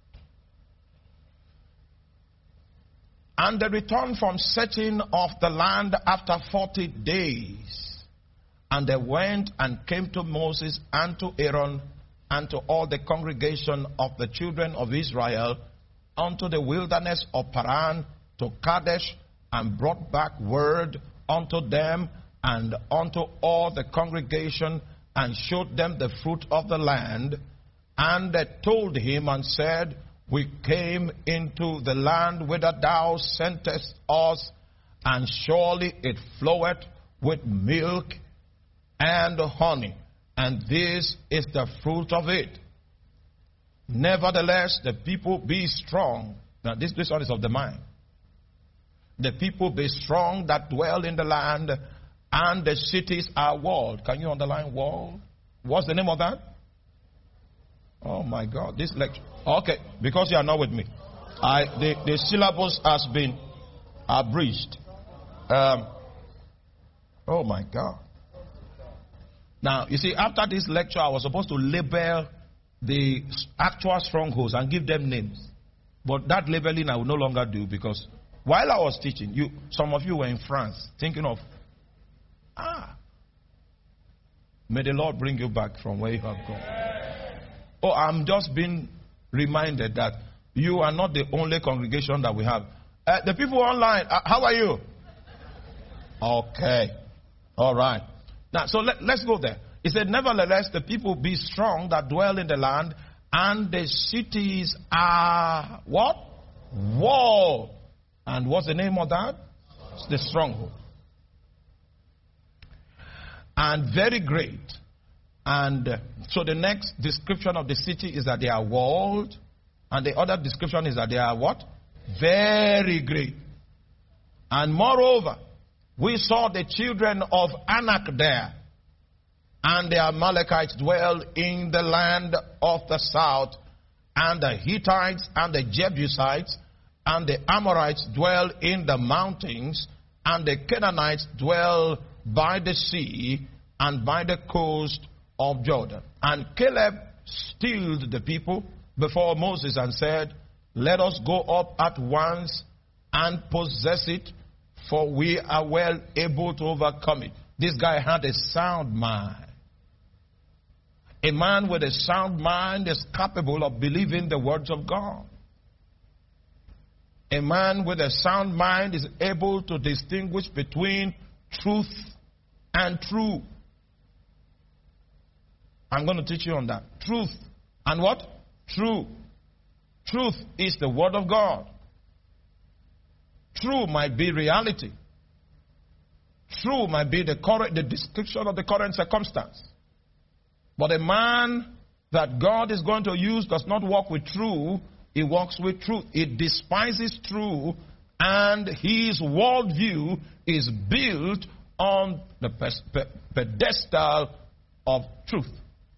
And they returned from searching of the land after 40 days. And they went and came to Moses and to Aaron and to all the congregation of the children of Israel unto the wilderness of Paran to Kadesh, and brought back word unto them and unto all the congregation, and showed them the fruit of the land. And they told him and said, we came into the land whither thou sentest us, and surely it floweth with milk and honey, and this is the fruit of it. Nevertheless, the people be strong. Now this one is of the mind. The people be strong that dwell in the land, and the cities are walled. Can you underline wall? What's the name of that? Oh my God, this lecture. Okay, because you are not with me. The syllabus has been abridged. Oh my God. Now, you see, after this lecture, I was supposed to label the actual strongholds and give them names. But that labeling I will no longer do, because while I was teaching, some of you were in France thinking of, may the Lord bring you back from where you have gone. Oh, I'm just being reminded that you are not the only congregation that we have. The people online, how are you? Okay. All right. Now, so let's go there. He said, nevertheless, the people be strong that dwell in the land, and the cities are what? Walled. And what's the name of that? It's the stronghold. And very great. And so the next description of the city is that they are walled. And the other description is that they are what? Very great. And moreover, we saw the children of Anak there. And the Amalekites dwell in the land of the south. And the Hittites and the Jebusites and the Amorites dwell in the mountains. And the Canaanites dwell by the sea and by the coast of Jordan. And Caleb stilled the people before Moses and said, let us go up at once and possess it, for we are well able to overcome it. This guy had a sound mind. A man with a sound mind is capable of believing the words of God. A man with a sound mind is able to distinguish between truth and true. I'm going to teach you on that. Truth and what? True. Truth is the word of God. True might be reality. True might be the description of the current circumstance. But a man that God is going to use does not walk with truth. He walks with truth. He despises truth, and his worldview is built on the pedestal of truth.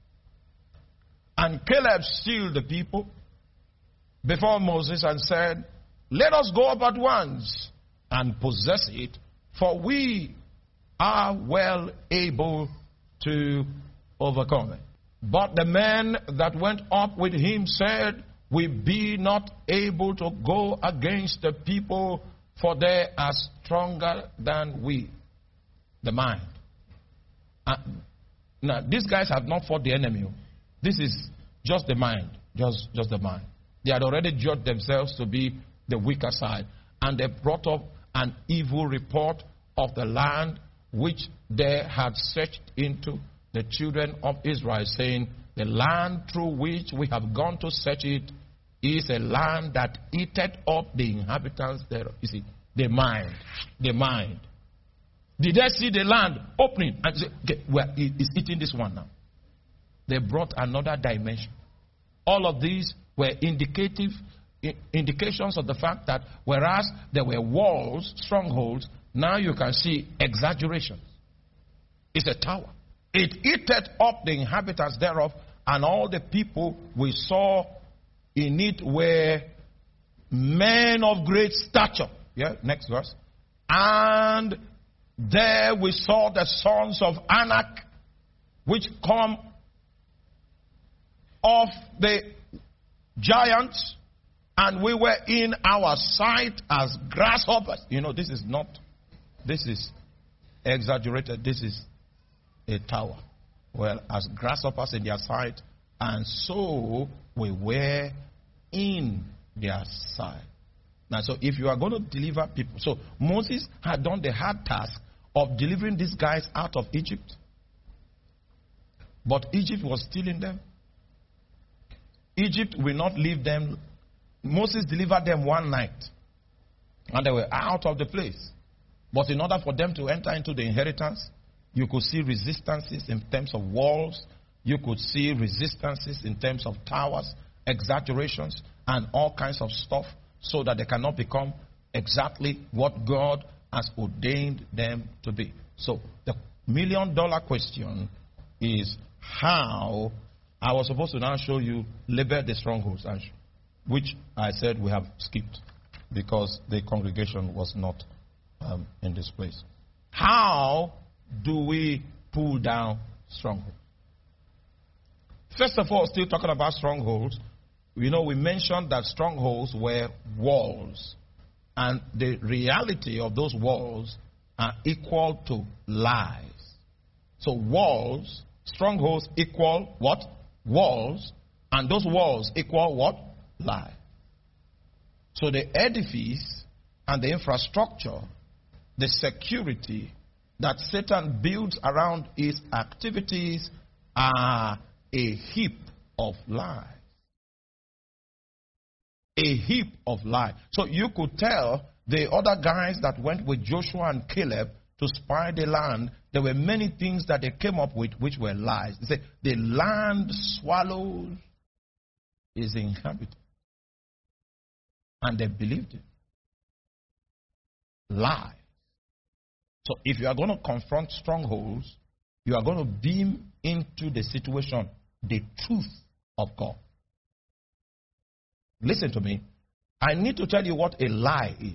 And Caleb stilled the people before Moses and said, let us go up at once and possess it, for we are well able to overcome it. But the men that went up with him said, we be not able to go against the people, for they are stronger than we. The mind. Now, these guys have not fought the enemy. This is just the mind. Just the mind. They had already judged themselves to be the weaker side. And they brought up an evil report of the land which they had searched into the children of Israel, saying, the land through which we have gone to search it is a land that eateth up the inhabitants thereof. You see, the mind. The mind. Did they see the land opening and say, okay, well, it's eating this one now? They brought another dimension. All of these were indications of the fact that whereas there were walls, strongholds, now you can see exaggerations. It's a tower. It eateth up the inhabitants thereof, and all the people we saw in it were men of great stature. Yeah, next verse. And there we saw the sons of Anak, which come of the giants, and we were in our sight as grasshoppers. You know, this is exaggerated. This is a tower. Well, as grasshoppers in their sight, and so we were in their sight. Now, so if you are going to deliver people, so Moses had done the hard task of delivering these guys out of Egypt, but Egypt was still in them. Egypt will not leave them. Moses delivered them one night, and they were out of the place. But in order for them to enter into the inheritance, you could see resistances in terms of walls. You could see resistances in terms of towers, exaggerations, and all kinds of stuff, so that they cannot become exactly what God has ordained them to be. So the $1,000,000 question is how. I was supposed to now show you label the strongholds, which I said we have skipped because the congregation was not in this place. How do we pull down strongholds? First of all, still talking about strongholds, we mentioned that strongholds were walls, and the reality of those walls are equal to lies. So walls, strongholds equal what? Walls, and those walls equal what? Lie. So the edifice and the infrastructure, the security that Satan builds around his activities are a heap of lies. A heap of lies. So you could tell the other guys that went with Joshua and Caleb to spy the land, there were many things that they came up with which were lies. They said, the land swallows is inhabited. And they believed it. Lie. So if you are going to confront strongholds, you are going to beam into the situation the truth of God. Listen to me. I need to tell you what a lie is.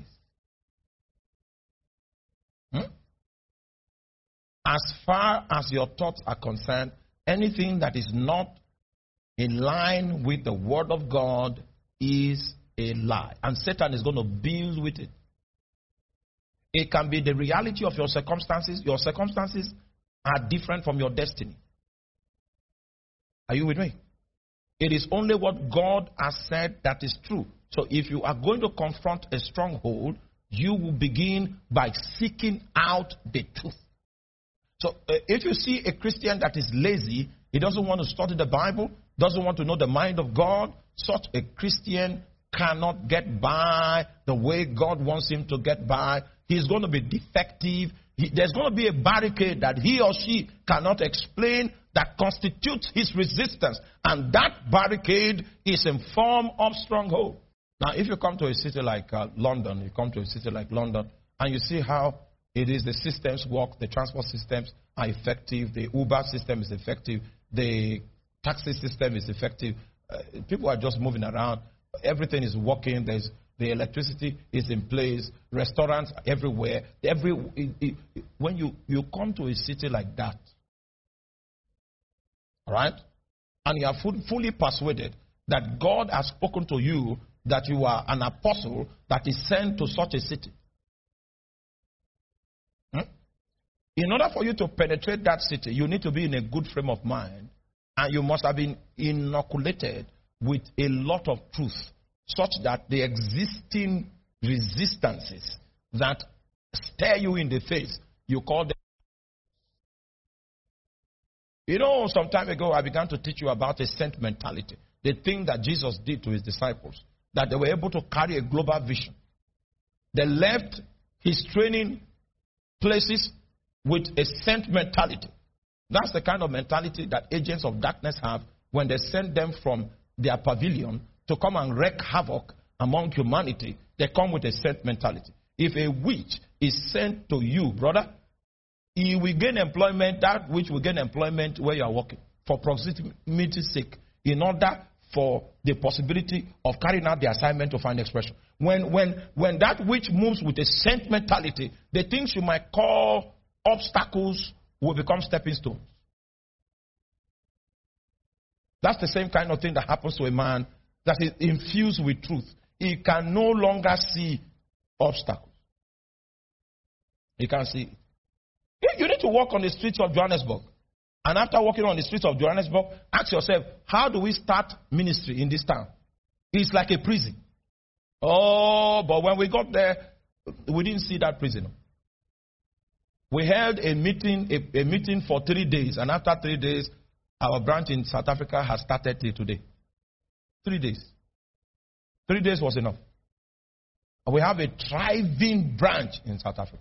As far as your thoughts are concerned, anything that is not in line with the word of God is a lie. And Satan is going to build with it. It can be the reality of your circumstances. Your circumstances are different from your destiny. Are you with me? It is only what God has said that is true. So if you are going to confront a stronghold, you will begin by seeking out the truth. So if you see a Christian that is lazy, he doesn't want to study the Bible, doesn't want to know the mind of God, such a Christian cannot get by the way God wants him to get by. He's going to be defective. There's going to be a barricade that he or she cannot explain that constitutes his resistance. And that barricade is in form of stronghold. Now, if you come to a city like London, and you see how it is the systems work, the transport systems are effective, the Uber system is effective, the taxi system is effective, people are just moving around, everything is working, the electricity is in place, restaurants everywhere. When you come to a city like that, all right, and you are fully persuaded that God has spoken to you, that you are an apostle that is sent to such a city. In order for you to penetrate that city, you need to be in a good frame of mind. And you must have been inoculated with a lot of truth, such that the existing resistances that stare you in the face, you call them. You know, some time ago, I began to teach you about a sent mentality. The thing that Jesus did to his disciples, that they were able to carry a global vision. They left his training places with a sent mentality. That's the kind of mentality that agents of darkness have when they send them from their pavilion to come and wreak havoc among humanity. They come with a sent mentality. If a witch is sent to you, brother, he will gain employment, that which will gain employment where you are working, for proximity's sake, in order for the possibility of carrying out the assignment to find expression. When that which moves with a sent mentality, the things you might call obstacles will become stepping stones. That's the same kind of thing that happens to a man that is infused with truth. He can no longer see obstacles. He can't see it. You need to walk on the streets of Johannesburg. And after walking on the streets of Johannesburg, ask yourself, how do we start ministry in this town? It's like a prison. Oh, but when we got there, we didn't see that prison. We held a meeting for 3 days, and after 3 days, our branch in South Africa has started till today. 3 days. 3 days was enough. We have a thriving branch in South Africa.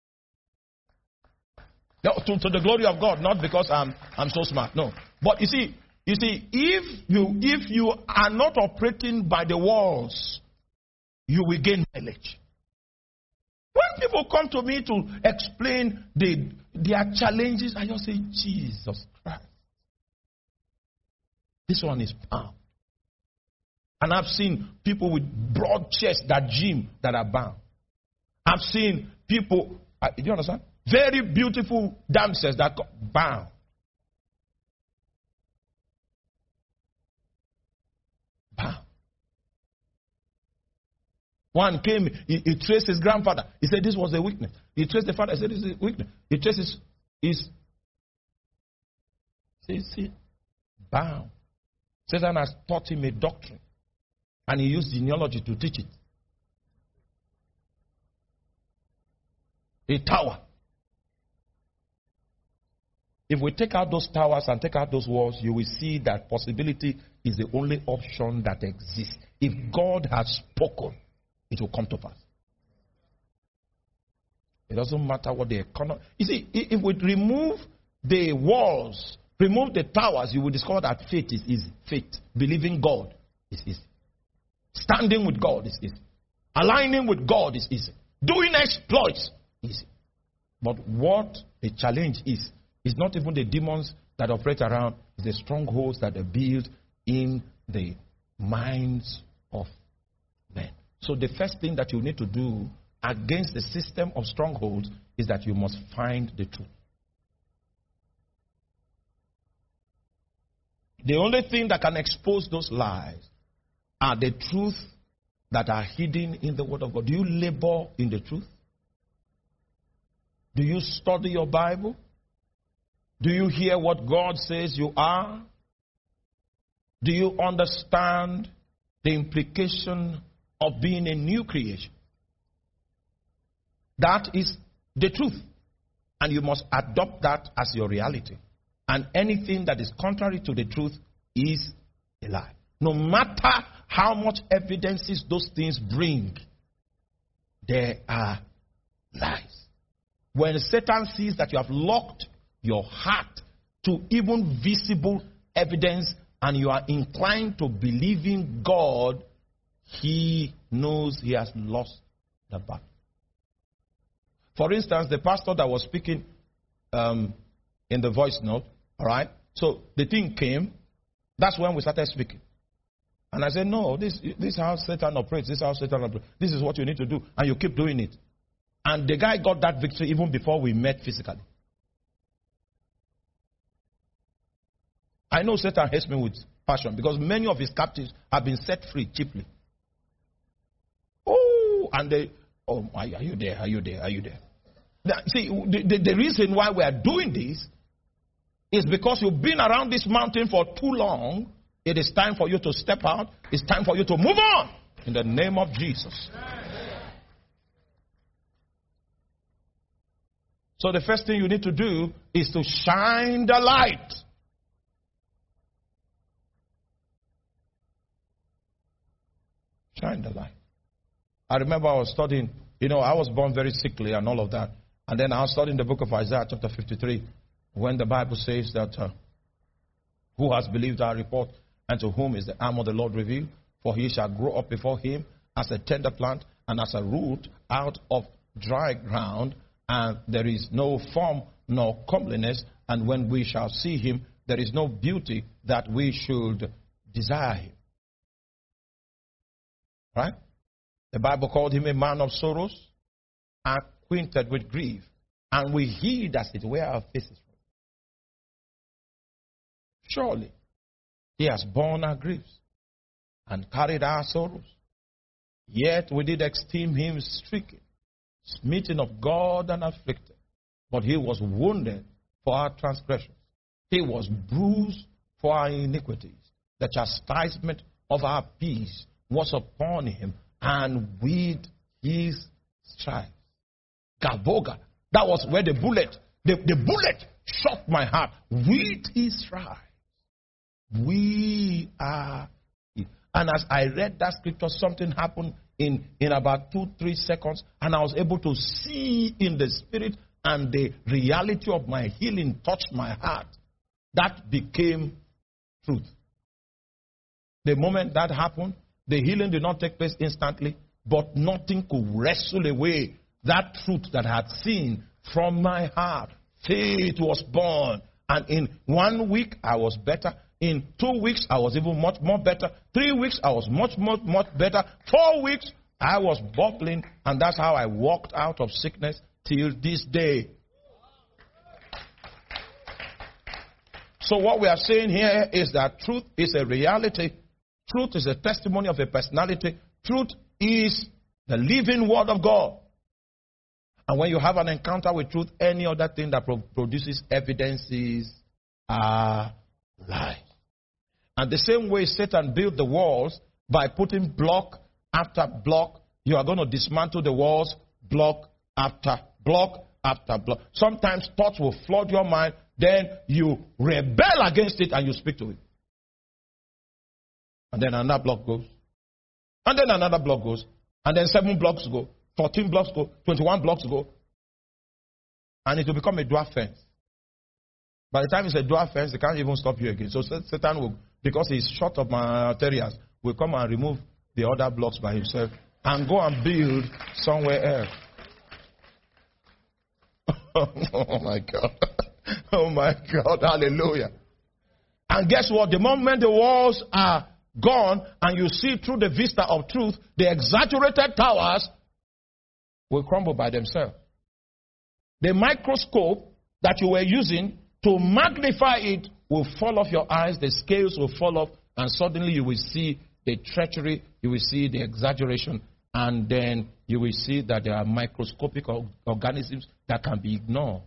No, to the glory of God, not because I'm so smart. No. But you see, if you are not operating by the walls, you will gain mileage. When people come to me to explain their challenges, I just say, Jesus Christ. This one is bound. And I've seen people with broad chests that gym that are bound. I've seen people, do you understand? Very beautiful damsels that got bound. Bound. One came, he traced his grandfather. He said this was a weakness. He traced the father. He said this is a weakness. He traced his see, bound. Satan has taught him a doctrine. And he used genealogy to teach it. A tower. If we take out those towers and take out those walls, you will see that possibility is the only option that exists. If God has spoken, it will come to pass. It doesn't matter what the economy. You see, if we remove the walls, remove the towers, you will discover that faith is easy. Faith, believing God is easy. Standing with God is easy. Aligning with God is easy. Doing exploits is easy. But what the challenge is not even the demons that operate around, it's the strongholds that are built in the minds of men. So the first thing that you need to do against the system of strongholds is that you must find the truth. The only thing that can expose those lies are the truth that are hidden in the Word of God. Do you labor in the truth? Do you study your Bible? Do you hear what God says you are? Do you understand the implication of being a new creation? That is the truth. And you must adopt that as your reality. And anything that is contrary to the truth is a lie. No matter how much evidences those things bring, they are lies. When Satan sees that you have locked your heart to even visible evidence and you are inclined to believe in God, he knows he has lost the battle. For instance, the pastor that was speaking in the voice note, all right? So the thing came, that's when we started speaking. And I said, no, this is how Satan operates. This is how Satan operates. This is what you need to do. And you keep doing it. And the guy got that victory even before we met physically. I know Satan hates me with passion because many of his captives have been set free cheaply. Oh, and they, oh, are you there? Are you there? Are you there? See, the reason why we are doing this is because you've been around this mountain for too long. It is time for you to step out. It's time for you to move on. In the name of Jesus. So the first thing you need to do is to shine the light. Shine the light. I remember I was studying, I was born very sickly and all of that. And then I was studying the book of Isaiah chapter 53, when the Bible says that who has believed our report, and to whom is the arm of the Lord revealed? For he shall grow up before him as a tender plant and as a root out of dry ground, and there is no form nor comeliness, and when we shall see him, there is no beauty that we should desire him. Right? The Bible called him a man of sorrows, acquainted with grief, and we hid as it were our faces. Surely he has borne our griefs and carried our sorrows. Yet we did esteem him stricken, smitten of God and afflicted. But he was wounded for our transgressions. He was bruised for our iniquities. The chastisement of our peace was upon him, and with his stripes. Gavoga. That was where the bullet shot my heart. With his stripes, we are healed. And as I read that scripture, something happened in about 2-3 seconds, and I was able to see in the spirit, and the reality of my healing touched my heart. That became truth. The moment that happened, the healing did not take place instantly, but nothing could wrestle away that truth that I had seen from my heart. Faith was born. And in 1 week, I was better. In 2 weeks, I was even much more better. 3 weeks, I was much better. 4 weeks, I was bubbling. And that's how I walked out of sickness till this day. So what we are saying here is that truth is a reality. Truth is a testimony of a personality. Truth is the living word of God. And when you have an encounter with truth, any other thing that produces evidences are lies. And the same way Satan built the walls by putting block after block, you are going to dismantle the walls block after block after block. Sometimes thoughts will flood your mind, then you rebel against it and you speak to it. And then another block goes. And then another block goes. And then 7 blocks go. 14 blocks go. 21 blocks go. And it will become a dwarf fence. By the time it's a dwarf fence, they can't even stop you again. So Satan will, because he's short of materials, will come and remove the other blocks by himself and go and build somewhere else. Oh my God. Oh my God. Hallelujah. And guess what? The moment the walls are gone and you see through the vista of truth, the exaggerated towers will crumble by themselves. The microscope that you were using to magnify it will fall off your eyes, the scales will fall off, and suddenly you will see the treachery, you will see the exaggeration, and then you will see that there are microscopic organisms that can be ignored.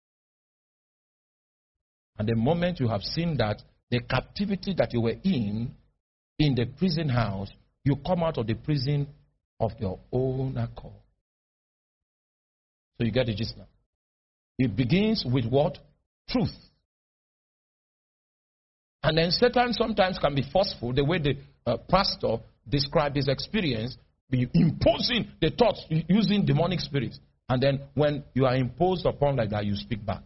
And the moment you have seen that, the captivity that you were in the prison house, you come out of the prison of your own accord. So you get the gist now. It begins with what? Truth. And then Satan sometimes can be forceful, the way the pastor described his experience, be imposing the thoughts using demonic spirits. And then when you are imposed upon like that, you speak back.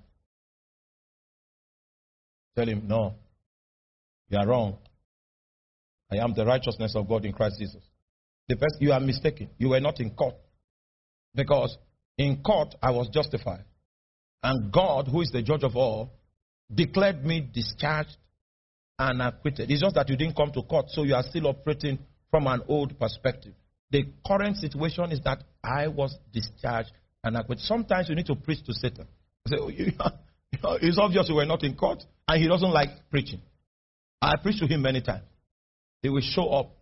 Tell him, no, you are wrong. I am the righteousness of God in Christ Jesus. The first, you are mistaken. You were not in court. Because in court, I was justified. And God, who is the judge of all, declared me discharged and acquitted. It's just that you didn't come to court, so you are still operating from an old perspective. The current situation is that I was discharged and acquitted. Sometimes you need to preach to Satan. Say, it's obvious you were not in court, and he doesn't like preaching. I preached to him many times. He will show up.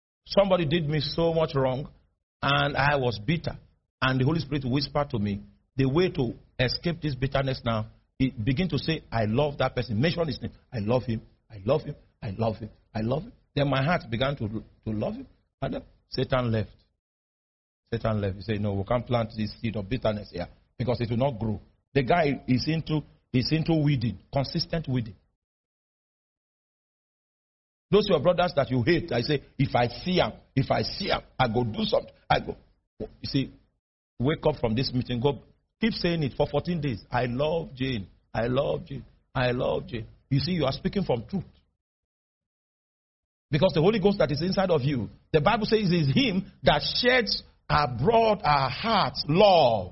Somebody did me so much wrong, and I was bitter. And the Holy Spirit whispered to me, the way to escape this bitterness now, begin to say, I love that person. Mention his name. I love him. I love him. I love him. I love him. Then my heart began to love him. And then Satan left. Satan left. He said, no, we can't plant this seed of bitterness here because it will not grow. The guy is into weeding, consistent weeding. Those your brothers that you hate, I say, if I see him, I go do something. I go. You see, wake up from this meeting, go, keep saying it for 14 days. I love Jane. I love Jane. I love Jane. You see, you are speaking from truth. Because the Holy Ghost that is inside of you, the Bible says it is him that sheds abroad our hearts love.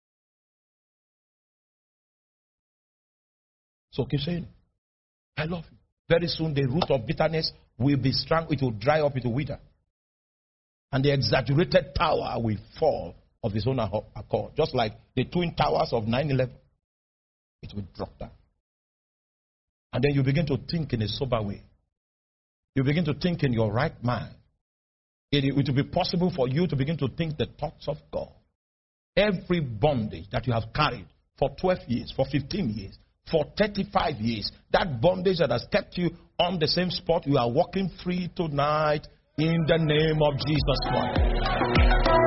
So keep saying, I love you. Very soon the root of bitterness will be strong. It will dry up, it will wither. And the exaggerated power will fall of his own accord. Just like the twin towers of 9/11. It will drop down. And then you begin to think in a sober way. You begin to think in your right mind. It will be possible for you to begin to think the thoughts of God. Every bondage that you have carried for 12 years, for 15 years, for 35 years, that bondage that has kept you on the same spot, you are walking free tonight in the name of Jesus Christ.